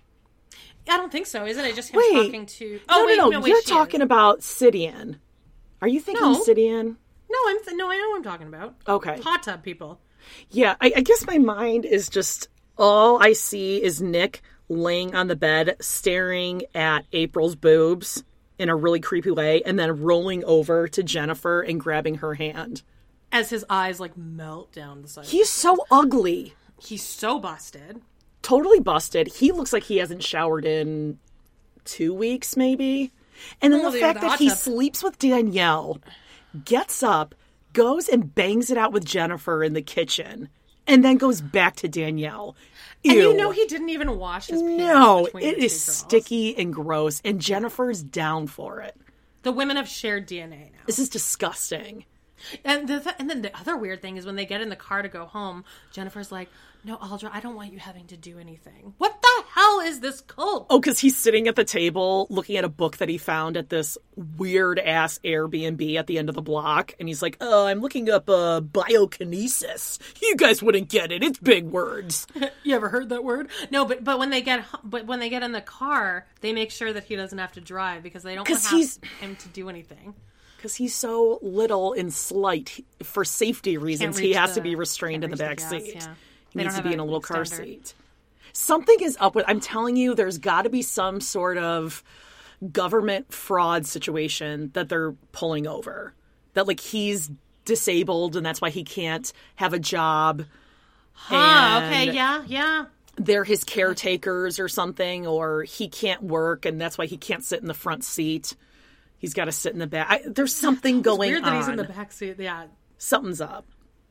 I don't think so. Isn't it just him Wait. talking to... no, wait, no, no. wait, You're she talking is. about Sidian. Are you thinking No. Sidian? No, I'm th- no, I know what I'm talking about. Okay. Hot tub people. Yeah, I, I guess my mind is just... All I see is Nick laying on the bed staring at April's boobs in a really creepy way and then rolling over to Jennifer and grabbing her hand. As his eyes, like, melt down the side. He's so ugly. He's so busted. Totally busted. He looks like he hasn't showered in two weeks, maybe. And then Oh, the the- fact the that hot he tub. sleeps with Danielle, gets up, goes and bangs it out with Jennifer in the kitchen, and then goes back to Danielle. Ew. And you know he didn't even wash his pants. No, between it the is two girls. sticky and gross, and Jennifer's down for it. The women have shared D N A now. This is disgusting. And the th- and then the other weird thing is when they get in the car to go home, Jennifer's like, "No, Aldra, I don't want you having to do anything." What the hell is this cult? Oh, because he's sitting at the table looking at a book that he found at this weird-ass Airbnb at the end of the block, and he's like, oh, I'm looking up uh, biokinesis. You guys wouldn't get it. It's big words. You ever heard that word? No, but but when they get ho- but when they get in the car, they make sure that he doesn't have to drive because they don't want 'Cause he's- him to do anything. Because he's so little and slight. He- For safety reasons, he reach has to the- be restrained in the can't back reach the seat. gas, yeah. He They needs don't to be have in a a little car extender. seat. Something is up with... I'm telling you, there's got to be some sort of government fraud situation that they're pulling over. That, like, he's disabled and that's why he can't have a job. Huh, okay, And yeah, yeah. they're his caretakers or something, or he can't work and that's why he can't sit in the front seat. He's got to sit in the back. I, there's something It's going weird on. that he's in the back seat. Yeah. Something's up.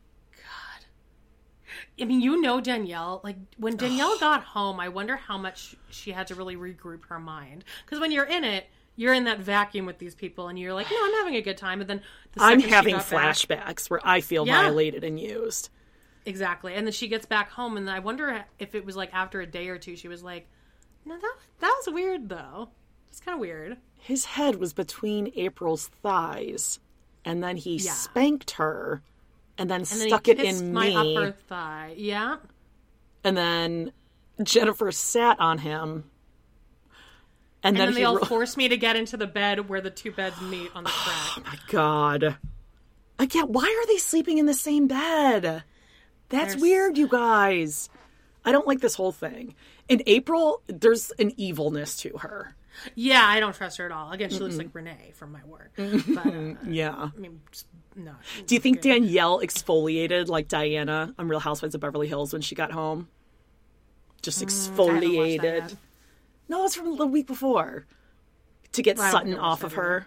I mean, you know Danielle. Like, when Danielle got home, I wonder how much she had to really regroup her mind. Because when you're in it, you're in that vacuum with these people, and you're like, no, I'm having a good time. And then the I'm second she having got back- flashbacks where I feel Yeah. violated and used. Exactly. And then she gets back home, and I wonder if it was like after a day or two, she was like, no, that, that was weird, though. It's kind of weird. His head was between April's thighs, and then he Yeah. spanked her, and then And then stuck he it kissed in my me, upper thigh. Yeah. and then Jennifer sat on him, and, And, then, then, they he all ro- forced me to get into the bed where the two beds meet on the crack. my God. Again, why are they sleeping in the same bed? That's There's- weird, you guys. I don't like this whole thing. In April, there's an evilness to her. Yeah, I don't trust her at all. Again, she Mm-mm. looks like Renee from My Work. But, uh, yeah. I mean, just, no. Do you think good. Danielle exfoliated like Diana on Real Housewives of Beverly Hills when she got home? Just exfoliated. Mm, no, it's from the week before. To get well, Sutton off of her.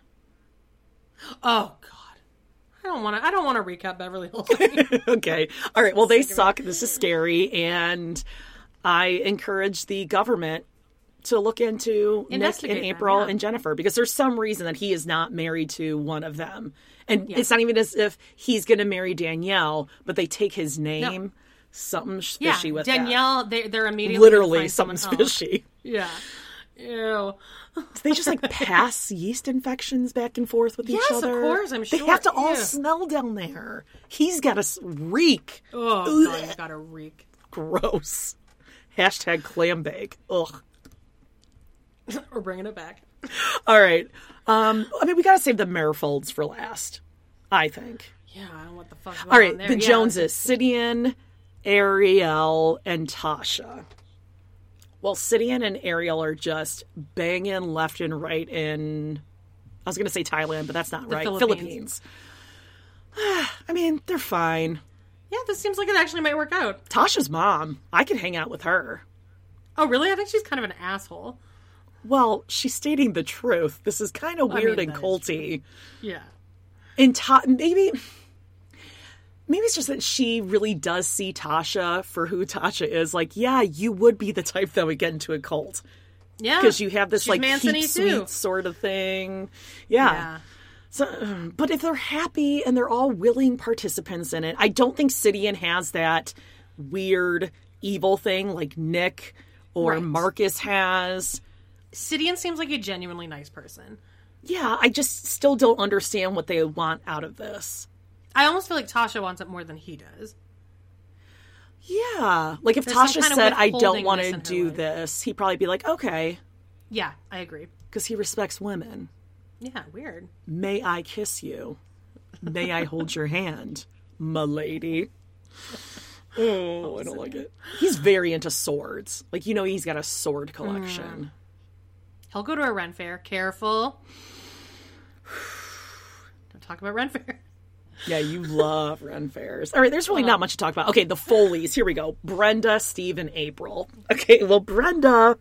Oh, God. I don't want to. I don't want to recap Beverly Hills. Okay. All right. Well, they suck. This is scary, and I encourage the government to look into Nick and April them, yeah. and Jennifer, because there's some reason that he is not married to one of them, and yeah. it's not even as if he's going to marry Danielle, but they take his name. No. Something fishy yeah, with Danielle, that. Danielle, they're immediately literally something's fishy. Yeah. Ew. They just like pass yeast infections back and forth with yes, each other. Yes, of course, I'm sure. They have to Ew. all smell down there. He's got to reek. Oh, God, he's got to reek. Gross. Hashtag clam bake. Ugh. We're bringing it back. All right. Um, I mean, we got to save the Marifolds for last, I think. Yeah, I don't know what the fuck's going All right, on there. the yeah, Joneses, Sidian, Ariel, and Tasha. Well, Sidian and Ariel are just banging left and right in, I was going to say Thailand, but that's not the right. Philippines. Philippines. I mean, they're fine. Yeah, this seems like it actually might work out. Tasha's mom, I could hang out with her. Oh, really? I think she's kind of an asshole. Well, she's stating the truth. This is kind of weird I mean, and culty. Yeah. And Ta- maybe... Maybe it's just that she really does see Tasha for who Tasha is. Like, yeah, you would be the type that would get into a cult. Yeah. Because you have this, She's like, Manson-y keep too. sweet sort of thing. Yeah. yeah. So, but if they're happy and they're all willing participants in it, I don't think Sidian has that weird evil thing like Nick or right. Marcus has. Sidian seems like a genuinely nice person. Yeah, I just still don't understand what they want out of this. I almost feel like Tasha wants it more than he does. Yeah. Like if There's Tasha said, I don't want to do life. this, he'd probably be like, okay. Yeah, I agree. Because he respects women. Yeah, weird. May I kiss you? May I hold your hand, m'lady? Oh, I don't like it. He's very into swords. Like, you know, he's got a sword collection. Mm. He'll go to a Ren fair. Careful. Don't talk about Ren fair. Yeah, you love Ren fairs. All right, there's really not much to talk about. Okay, the Foleys. Here we go. Brenda, Steve, and April. Okay, well, Brenda...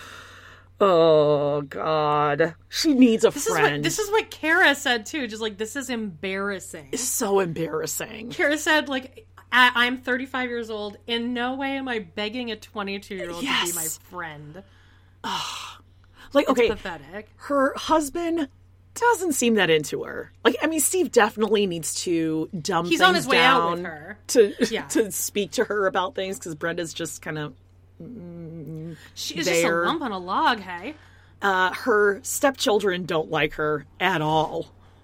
Oh, God. She needs a this friend. Is what, this is what Kara said, too. Just like, this is embarrassing. It's so embarrassing. Kara said, like, I- I'm thirty-five years old. In no way am I begging a twenty-two-year-old yes. to be my friend. Oh. Like, it's okay, pathetic. Her husband doesn't seem that into her. Like, I mean, Steve definitely needs to dumb He's things on his way down out with her. To, yeah. to speak to her about things, because Brenda's just kind of mm, She's there. just a lump on a log, hey? Uh, her stepchildren don't like her at all.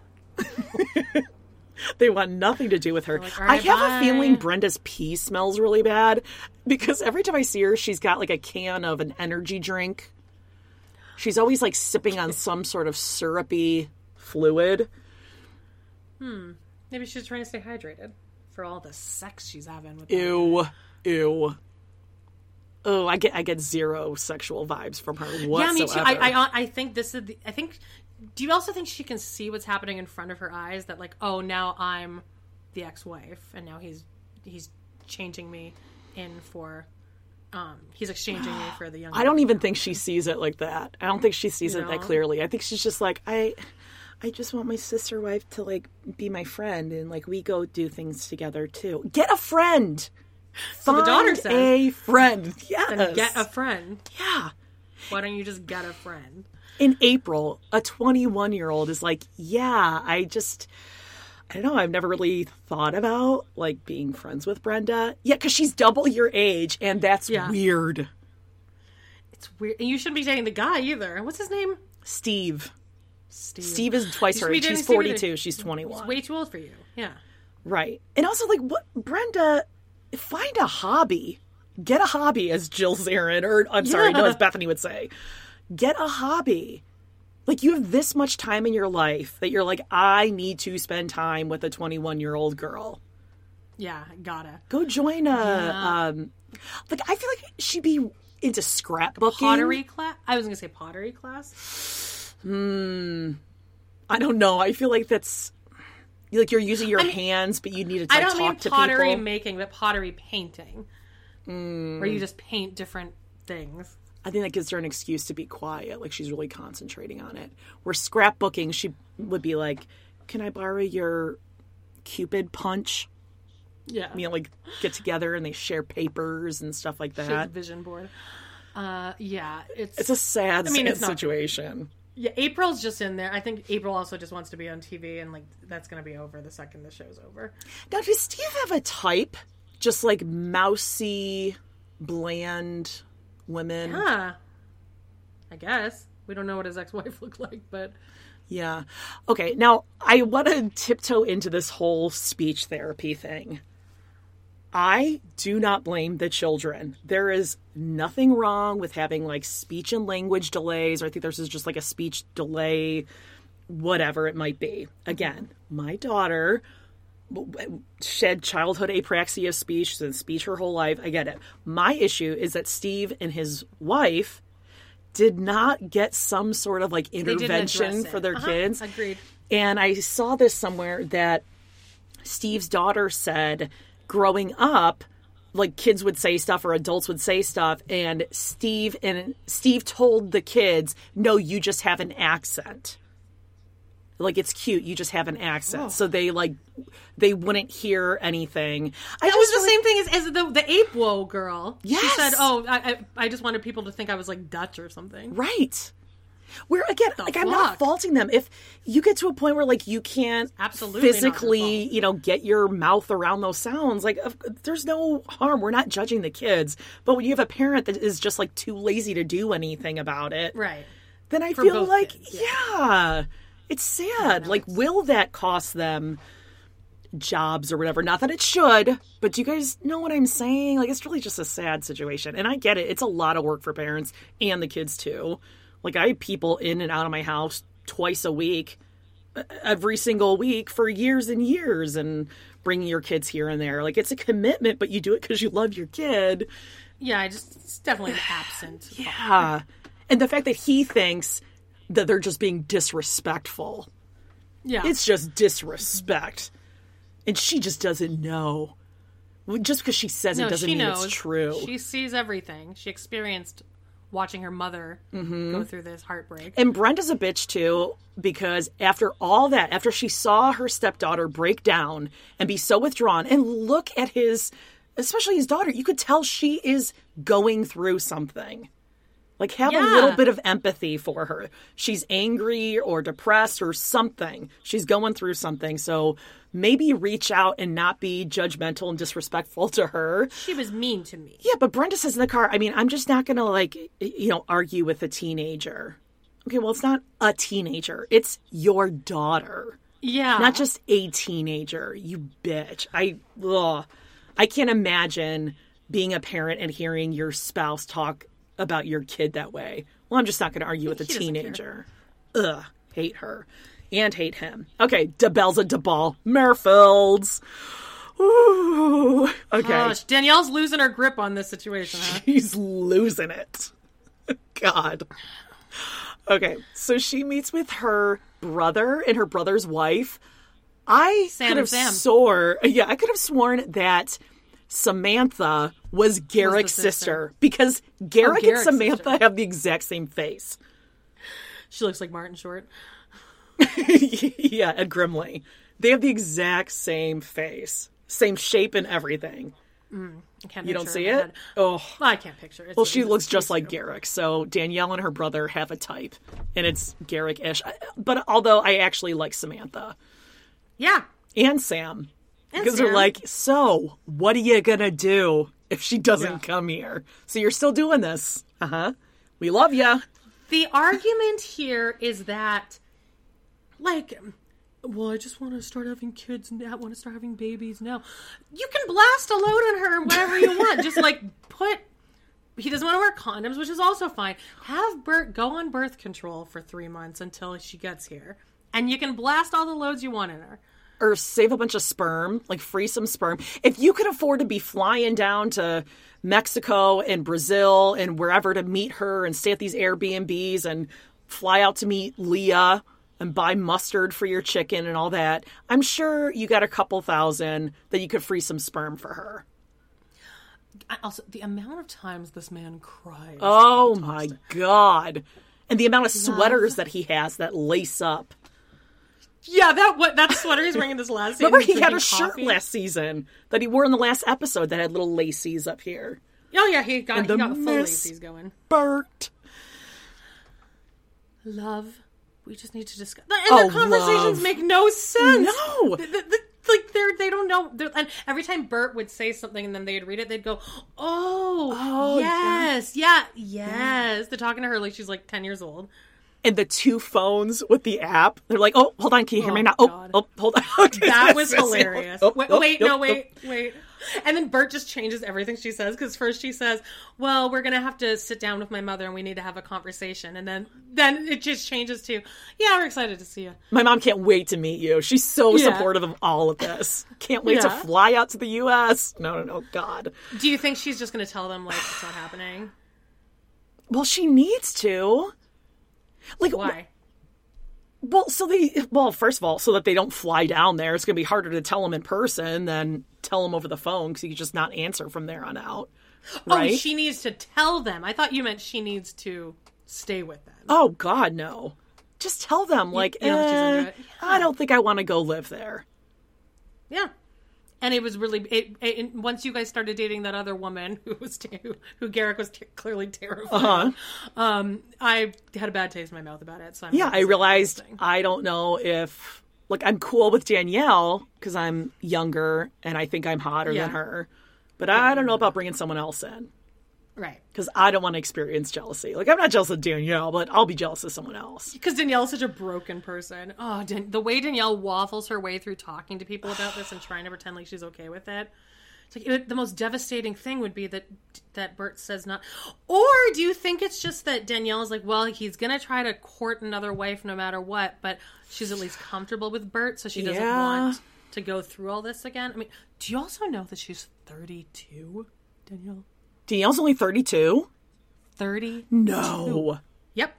They want nothing to do with her. Like, I right, have bye. a feeling Brenda's pee smells really bad, because every time I see her, she's got like a can of an energy drink. She's always like sipping on some sort of syrupy fluid. Hmm. Maybe she's trying to stay hydrated for all the sex she's having with Ew. them. Ew. Oh, I get I get zero sexual vibes from her whatsoever. Yeah, me too. I, I I think this is the, I think do you also think she can see what's happening in front of her eyes, that like, oh, now I'm the ex-wife and now he's he's changing me in for Um, he's exchanging me for the young. I don't even think she sees it like that. I don't think she sees you it know? that clearly. I think she's just like, I, I just want my sister wife to like be my friend, and like we go do things together too. Get a friend. So Find the daughter says, a friend. Yes. Then get a friend. Yeah. Why don't you just get a friend? In April, a twenty-one-year-old is like, yeah, I just. I don't know, I've never really thought about, like, being friends with Brenda. Yeah, because she's double your age, and that's yeah. weird. It's weird. And you shouldn't be dating the guy, either. What's his name? Steve. Steve. Steve is twice her age. She's forty-two. She's twenty-one. He's way too old for you. Yeah. Right. And also, like, what, Brenda, find a hobby. Get a hobby, as Jill Zarin, or, I'm sorry, yeah. no, as Bethany would say. Get a hobby. Like, you have this much time in your life that you're like, I need to spend time with a twenty-one-year-old girl. Yeah, gotta. Go join a, yeah. um, like, I feel like she'd be into scrapbooking. Pottery class? I was going to say pottery class. Hmm. I don't know. I feel like that's like you're using your I mean, hands, but you need to like, I don't talk mean to pottery people. making, but pottery painting. Mm. Where you just paint different things. I think that gives her an excuse to be quiet. Like she's really concentrating on it. Where scrapbooking, she would be like, can I borrow your Cupid punch? Yeah. You know, like get together and they share papers and stuff like that. Shake vision board. Uh, yeah. It's It's a sad, I mean, sad it's not- situation. Yeah, April's just in there. I think April also just wants to be on T V, and like that's going to be over the second the show's over. Now, does Steve have a type? Just like mousy, bland women? Yeah. I guess. We don't know what his ex-wife looked like, but... Yeah. Okay, now I want to tiptoe into this whole speech therapy thing. I do not blame the children. There is nothing wrong with having like speech and language delays, or I think there's just like a speech delay, whatever it might be. Again, my daughter shed childhood apraxia of speech, and speech her whole life. I get it. My issue is that Steve and his wife did not get some sort of like intervention for their uh-huh. kids. Agreed. And I saw this somewhere that Steve's daughter said growing up, like kids would say stuff or adults would say stuff, and Steve and Steve told the kids, no, you just have an accent. Like, it's cute, you just have an accent. Oh. So they like they wouldn't hear anything. I That just was the really- same thing as, as the the ape woe girl. Yes. She said, "Oh, I, I I just wanted people to think I was like Dutch or something." Right. Where again, The like I'm not fuck? faulting them. If you get to a point where like you can't Absolutely not her physically, fault. you know, get your mouth around those sounds, like of, there's no harm. We're not judging the kids. But when you have a parent that is just like too lazy to do anything about it, Right. then I For feel both like kids, yeah. it's sad. Like, will that cost them jobs or whatever? Not that it should, but do you guys know what I'm saying? Like, it's really just a sad situation. And I get it. It's a lot of work for parents and the kids, too. Like, I have people in and out of my house twice a week, every single week for years and years, and bringing your kids here and there. Like, it's a commitment, but you do it because you love your kid. Yeah, I just it's definitely an absent. Yeah. And the fact that he thinks that they're just being disrespectful. Yeah. It's just disrespect. And she just doesn't know. Just because she says no, it doesn't she mean knows. it's true. She sees everything. She experienced watching her mother Mhm. go through this heartbreak. And Brenda's a bitch, too, because after all that, after she saw her stepdaughter break down and be so withdrawn, and look at his, especially his daughter, you could tell she is going through something. Like, have a Yeah. little bit of empathy for her. She's angry or depressed or something. She's going through something. So maybe reach out and not be judgmental and disrespectful to her. She was mean to me. Yeah, but Brenda says in the car, I mean, I'm just not going to, like, you know, argue with a teenager. Okay, well, it's not a teenager. It's your daughter. Yeah. Not just a teenager, you bitch. I, ugh. I can't imagine being a parent and hearing your spouse talk about your kid that way. Well, I'm just not going to argue with a He doesn't teenager. Ugh, hate her. And hate him. Okay, DeBelza DeBall. Merfields. Ooh. Okay. Gosh, Danielle's losing her grip on this situation, huh? She's losing it. God. Okay, so she meets with her brother and her brother's wife. I Sam could and have Sam. swore, yeah, I could have sworn that Samantha was Garrick's sister. sister. because Garrick and Garrick's Samantha sister. have the exact same face. She looks like Martin Short. Yeah, Ed Grimley. They have the exact same face, same shape and everything. Mm, I can't You don't picture see her in my it? head. Oh, I can't picture it. It's- well, she it's- looks just it's- like Garrick. So Danielle and her brother have a type, and it's Garrick-ish. But although I actually like Samantha Yeah. and Sam, And because they're Sam. like, so what are you gonna do if she doesn't Yeah. come here? So you're still doing this? Uh huh. We love you. The argument here is that, like, well, I just want to start having kids now. I want to start having babies now. You can blast a load on her whatever you want. Just, like, put... He doesn't want to wear condoms, which is also fine. Have Bert go on birth control for three months until she gets here. And you can blast all the loads you want in her. or save a bunch of sperm, like free some sperm. If you could afford to be flying down to Mexico and Brazil and wherever to meet her and stay at these Airbnbs and fly out to meet Leah and buy mustard for your chicken and all that, I'm sure you got a couple thousand that you could free some sperm for her. Also, the amount of times this man cries. Oh my God. And the amount of sweaters that he has that lace up. Yeah, that what that sweater he's wearing this last season. Remember, he had a coffee. shirt last season that he wore in the last episode that had little laces up here. Oh yeah, he got, and he the got the full Miss laces going. Burt. Love. We just need to discuss. And Oh, their conversations love. make no sense. No. The- the- the- like they're they don't know. They're, and every time Bert would say something and then they'd read it, they'd go, "Oh, Oh, yes, yeah, yes." They're talking to her like she's like ten years old. And the two phones with the app. They're like, oh, hold on, can you hear Oh, me now? Oh, God. oh, hold on. That was hilarious. Oh, wait, oh, wait oh, no, oh. wait, wait. And then Bert just changes everything she says because first she says, "Well, we're gonna have to sit down with my mother and we need to have a conversation," and then then it just changes to, "Yeah, we're excited to see you." My mom can't wait to meet you. She's so Yeah. supportive of all of this. Can't wait to Yeah. fly out to the U S. No, no, no, God. Do you think she's just gonna tell them like it's not happening? Well, she needs to. Like, Why? Well, so they, well, first of all, so that they don't fly down there. It's going to be harder to tell them in person than tell them over the phone because you can just not answer from there on out. Right? Oh, she needs to tell them. I thought you meant she needs to stay with them. Oh, God, no. Just tell them, like, you don't think she's eh, into it? I don't think I want to go live there. Yeah. And it was really it, it, once you guys started dating that other woman who was who, who Garrick was t- clearly terrified. Uh-huh. Um, I had a bad taste in my mouth about it. So I'm Yeah, not I saying realized anything. I don't know if, like, I'm cool with Danielle because I'm younger and I think I'm hotter Yeah. than her. But I don't know about bringing someone else in. Right. Because I don't want to experience jealousy. Like, I'm not jealous of Danielle, but I'll be jealous of someone else. Because Danielle's such a broken person. Oh, Dan- the way Danielle waffles her way through talking to people about this and trying to pretend like she's okay with it. It's like it, the most devastating thing would be that that Bert says not. Or do you think it's just that Danielle is like, well, he's gonna try to court another wife no matter what, but she's at least comfortable with Bert, so she doesn't Yeah. want to go through all this again. I mean, do you also know that she's thirty-two, Danielle? Danielle's only thirty-two? thirty? No. Yep.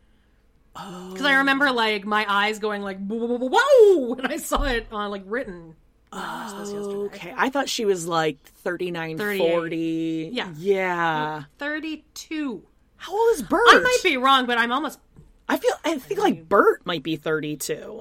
Because I remember, like, my eyes going, like, whoa, when I saw it on, like, written. When I watched this yesterday. Okay, I thought she was like thirty-nine, thirty-eight. forty. Yeah. Yeah. thirty-two. How old is Bert? I might be wrong, but I'm almost... I feel, I think like Bert might be thirty-two.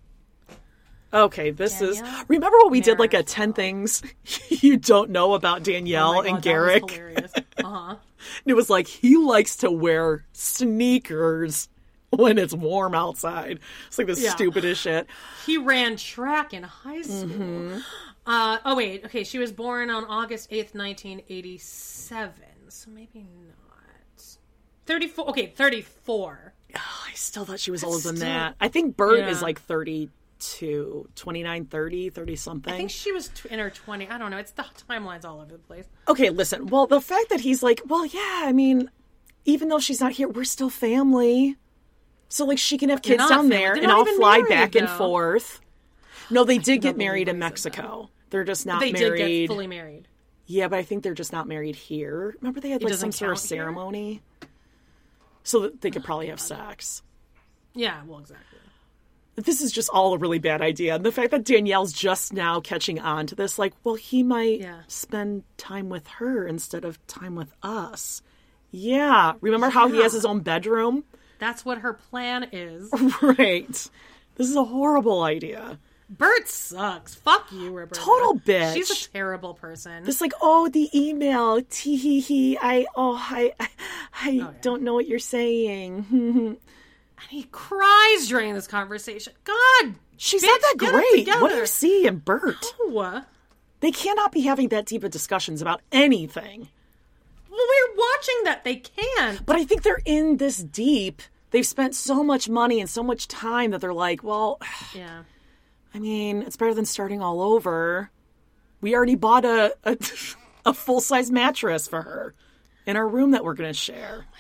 Okay, this Danielle? is... Remember when we did like a Marisol. ten things you don't know about Danielle Oh my God, and that Garrick? was hilarious. Uh-huh. It was like, he likes to wear sneakers when it's warm outside. It's like the Yeah. stupidest shit. He ran track in high school. Mm-hmm. Uh, oh, wait. Okay, she was born on August eighth, nineteen eighty-seven. So maybe not. thirty-four. Okay, thirty-four. Oh, I still thought she was That's older than still- that. I think Bert Yeah. is like thirty-two, twenty-nine, thirty, thirty something. I think she was t- in her twenties. I don't know. It's the timeline's all over the place. Okay, listen. Well, the fact that he's like, well, yeah, I mean, even though she's not here, we're still family. So, like, she can have They're kids not down family. there, They're and not I'll even fly married, back and though. forth. No, they did get not married in believe I said Mexico. They're just not they married. did get fully married. Yeah, but I think they're just not married here. Remember, they had It like some doesn't sort of count here? ceremony, so that they could probably have sex. Yeah, well, exactly. This is just all a really bad idea. And the fact that Danielle's just now catching on to this, like, well, he might Yeah. spend time with her instead of time with us. Yeah. Remember how he has his own bedroom? That's what her plan is. Right. This is a horrible idea. Bert sucks. Fuck you, Roberta. Total bitch. She's a terrible person. This like, oh, the email. Tee hee hee. I, oh, I, I, I Oh, yeah. don't know what you're saying. And he cries during this conversation. God, She's bitch, not that get it great. together. What do you see in Bert? No. They cannot be having that deep of discussions about anything. Well, we're watching that. They can't. But I think they're in this deep. They've spent so much money and so much time that they're like, well, Yeah. I mean, it's better than starting all over. We already bought a a, a full-size mattress for her in our room that we're going to share. God,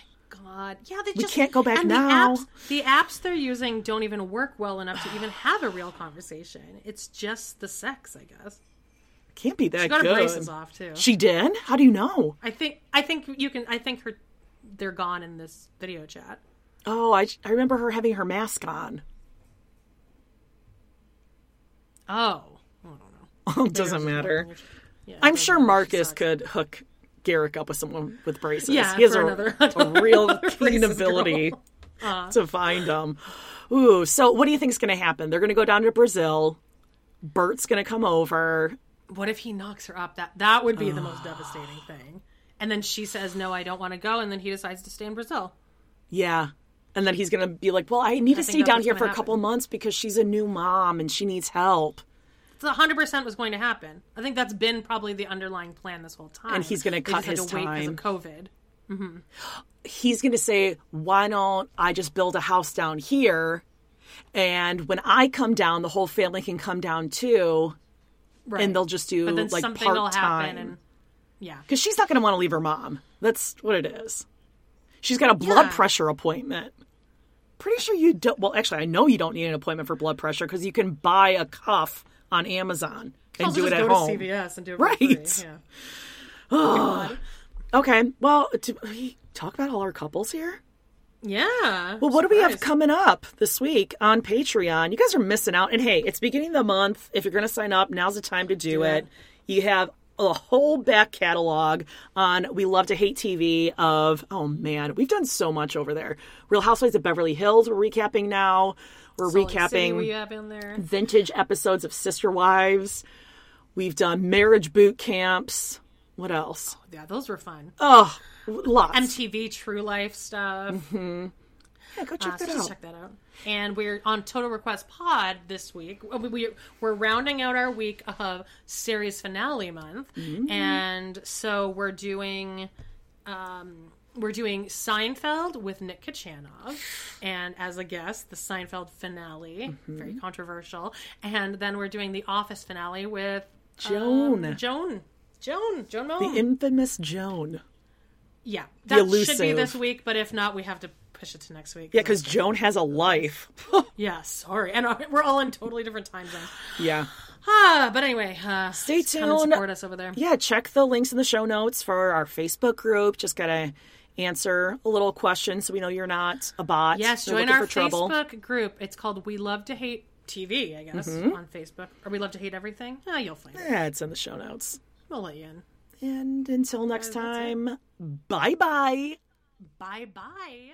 God. Yeah, they we just can't go back and now. The apps, the apps they're using don't even work well enough to even have a real conversation. It's just the sex, I guess. Can't be that she got good. her braces off too. She did? How do you know? I think I think you can. I think her they're gone in this video chat. Oh, I I remember her having her mask on. Oh, I don't know. It doesn't matter. Yeah, I'm sure Marcus could hook Garrick up with someone with braces. Yeah, he has for a, another, a real another keen racist ability uh. to find them. Ooh, so what do you think is going to happen? They're going to go down to Brazil. Bert's going to come over. What if he knocks her up? That that would be the most devastating thing. And then she says, "No, I don't want to go," and then he decides to stay in Brazil. Yeah. And then he's going to be like, well, I need I to think stay that's down what's here gonna for a happen. couple months because she's a new mom and she needs help. It's one hundred percent was going to happen. I think that's been probably the underlying plan this whole time. And he's going to They cut just had his to wait time. because of COVID. Mm-hmm. He's going to say, why don't I just build a house down here? And when I come down, the whole family can come down too. Right. And they'll just do but then like something part will happen, time. and yeah, Because she's not going to want to leave her mom. That's what it is. She's got a blood Yeah. pressure appointment. Pretty sure you don't. Well, actually, I know you don't need an appointment for blood pressure because you can buy a cuff on Amazon and also do it just at go home. to C V S and do it Right. for free. Yeah. Oh. Okay. Well, do we talk about all our couples here? Yeah. Well, what do we have Surprise. coming up this week on Patreon? You guys are missing out. And hey, it's beginning of the month. If you're going to sign up, now's the time to do, Do it. it. You have a whole back catalog on We Love to Hate T V of, oh man, we've done so much over there. Real Housewives of Beverly Hills, we're recapping now. We're Salt Lake City recapping we have in there. vintage episodes of Sister Wives. We've done marriage boot camps. What else? Yeah, those were fun. Oh, lots. M T V True Life stuff. Mm-hmm. Yeah, go check Uh, that so out. just check that out. And we're on Total Request Pod this week. We, we, we're rounding out our week of series finale month. Mm-hmm. And so we're doing... Um, we're doing Seinfeld with Nick Kachanov, and as a guest, the Seinfeld finale, Mm-hmm. very controversial. And then we're doing the Office finale with Joan. um, Joan, Joan, Joan The Malone. infamous Joan. Yeah, The that should elusive. be this week, but if not, we have to push it to next week. Yeah, because Joan has a life. Yeah, sorry, and uh, we're all in totally different time zones. Yeah. Ah, but anyway, uh, Stay come and tuned. support us over there. Yeah, check the links in the show notes for our Facebook group. Just gotta answer a little question so we know you're not a bot. Yes, They're join looking our for trouble. Facebook group. It's called We Love to Hate T V, I guess, Mhm. on Facebook. Or We Love to Hate Everything. Ah, you'll find it. Yeah, it's in the show notes. We'll let you in. And until next Uh, that's it. time, bye bye. Bye bye.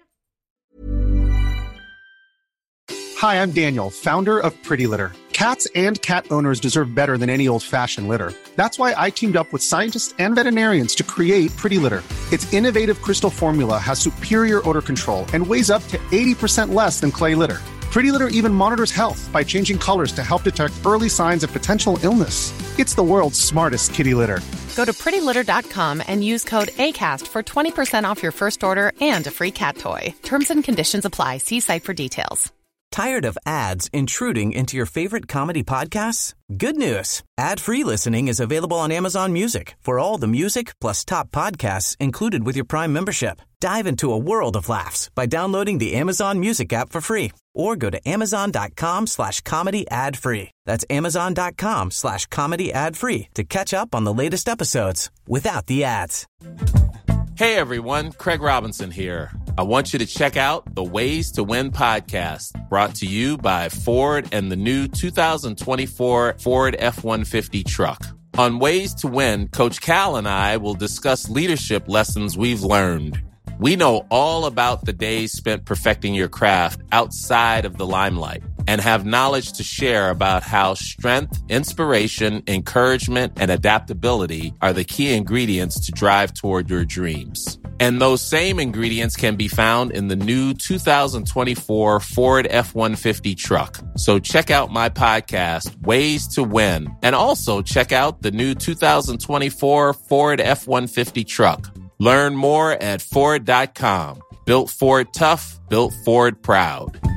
Hi, I'm Daniel, founder of Pretty Litter. Cats and cat owners deserve better than any old-fashioned litter. That's why I teamed up with scientists and veterinarians to create Pretty Litter. Its innovative crystal formula has superior odor control and weighs up to eighty percent less than clay litter. Pretty Litter even monitors health by changing colors to help detect early signs of potential illness. It's the world's smartest kitty litter. Go to pretty litter dot com and use code ACAST for twenty percent off your first order and a free cat toy. Terms and conditions apply. See site for details. Tired of ads intruding into your favorite comedy podcasts? Good news. Ad-free listening is available on Amazon Music for all the music plus top podcasts included with your Prime membership. Dive into a world of laughs by downloading the Amazon Music app for free or go to amazon.com slash comedy ad free. That's amazon.com slash comedy ad free to catch up on the latest episodes without the ads. Hey everyone, Craig Robinson here. I want you to check out the Ways to Win podcast, brought to you by Ford and the new two thousand twenty-four Ford F one fifty truck. On Ways to Win, Coach Cal and I will discuss leadership lessons we've learned. We know all about the days spent perfecting your craft outside of the limelight and have knowledge to share about how strength, inspiration, encouragement, and adaptability are the key ingredients to drive toward your dreams. And those same ingredients can be found in the new two thousand twenty-four Ford F one fifty truck. So check out my podcast, Ways to Win, and also check out the new two thousand twenty-four Ford F one fifty truck. Learn more at Ford dot com. Built Ford tough, built Ford proud.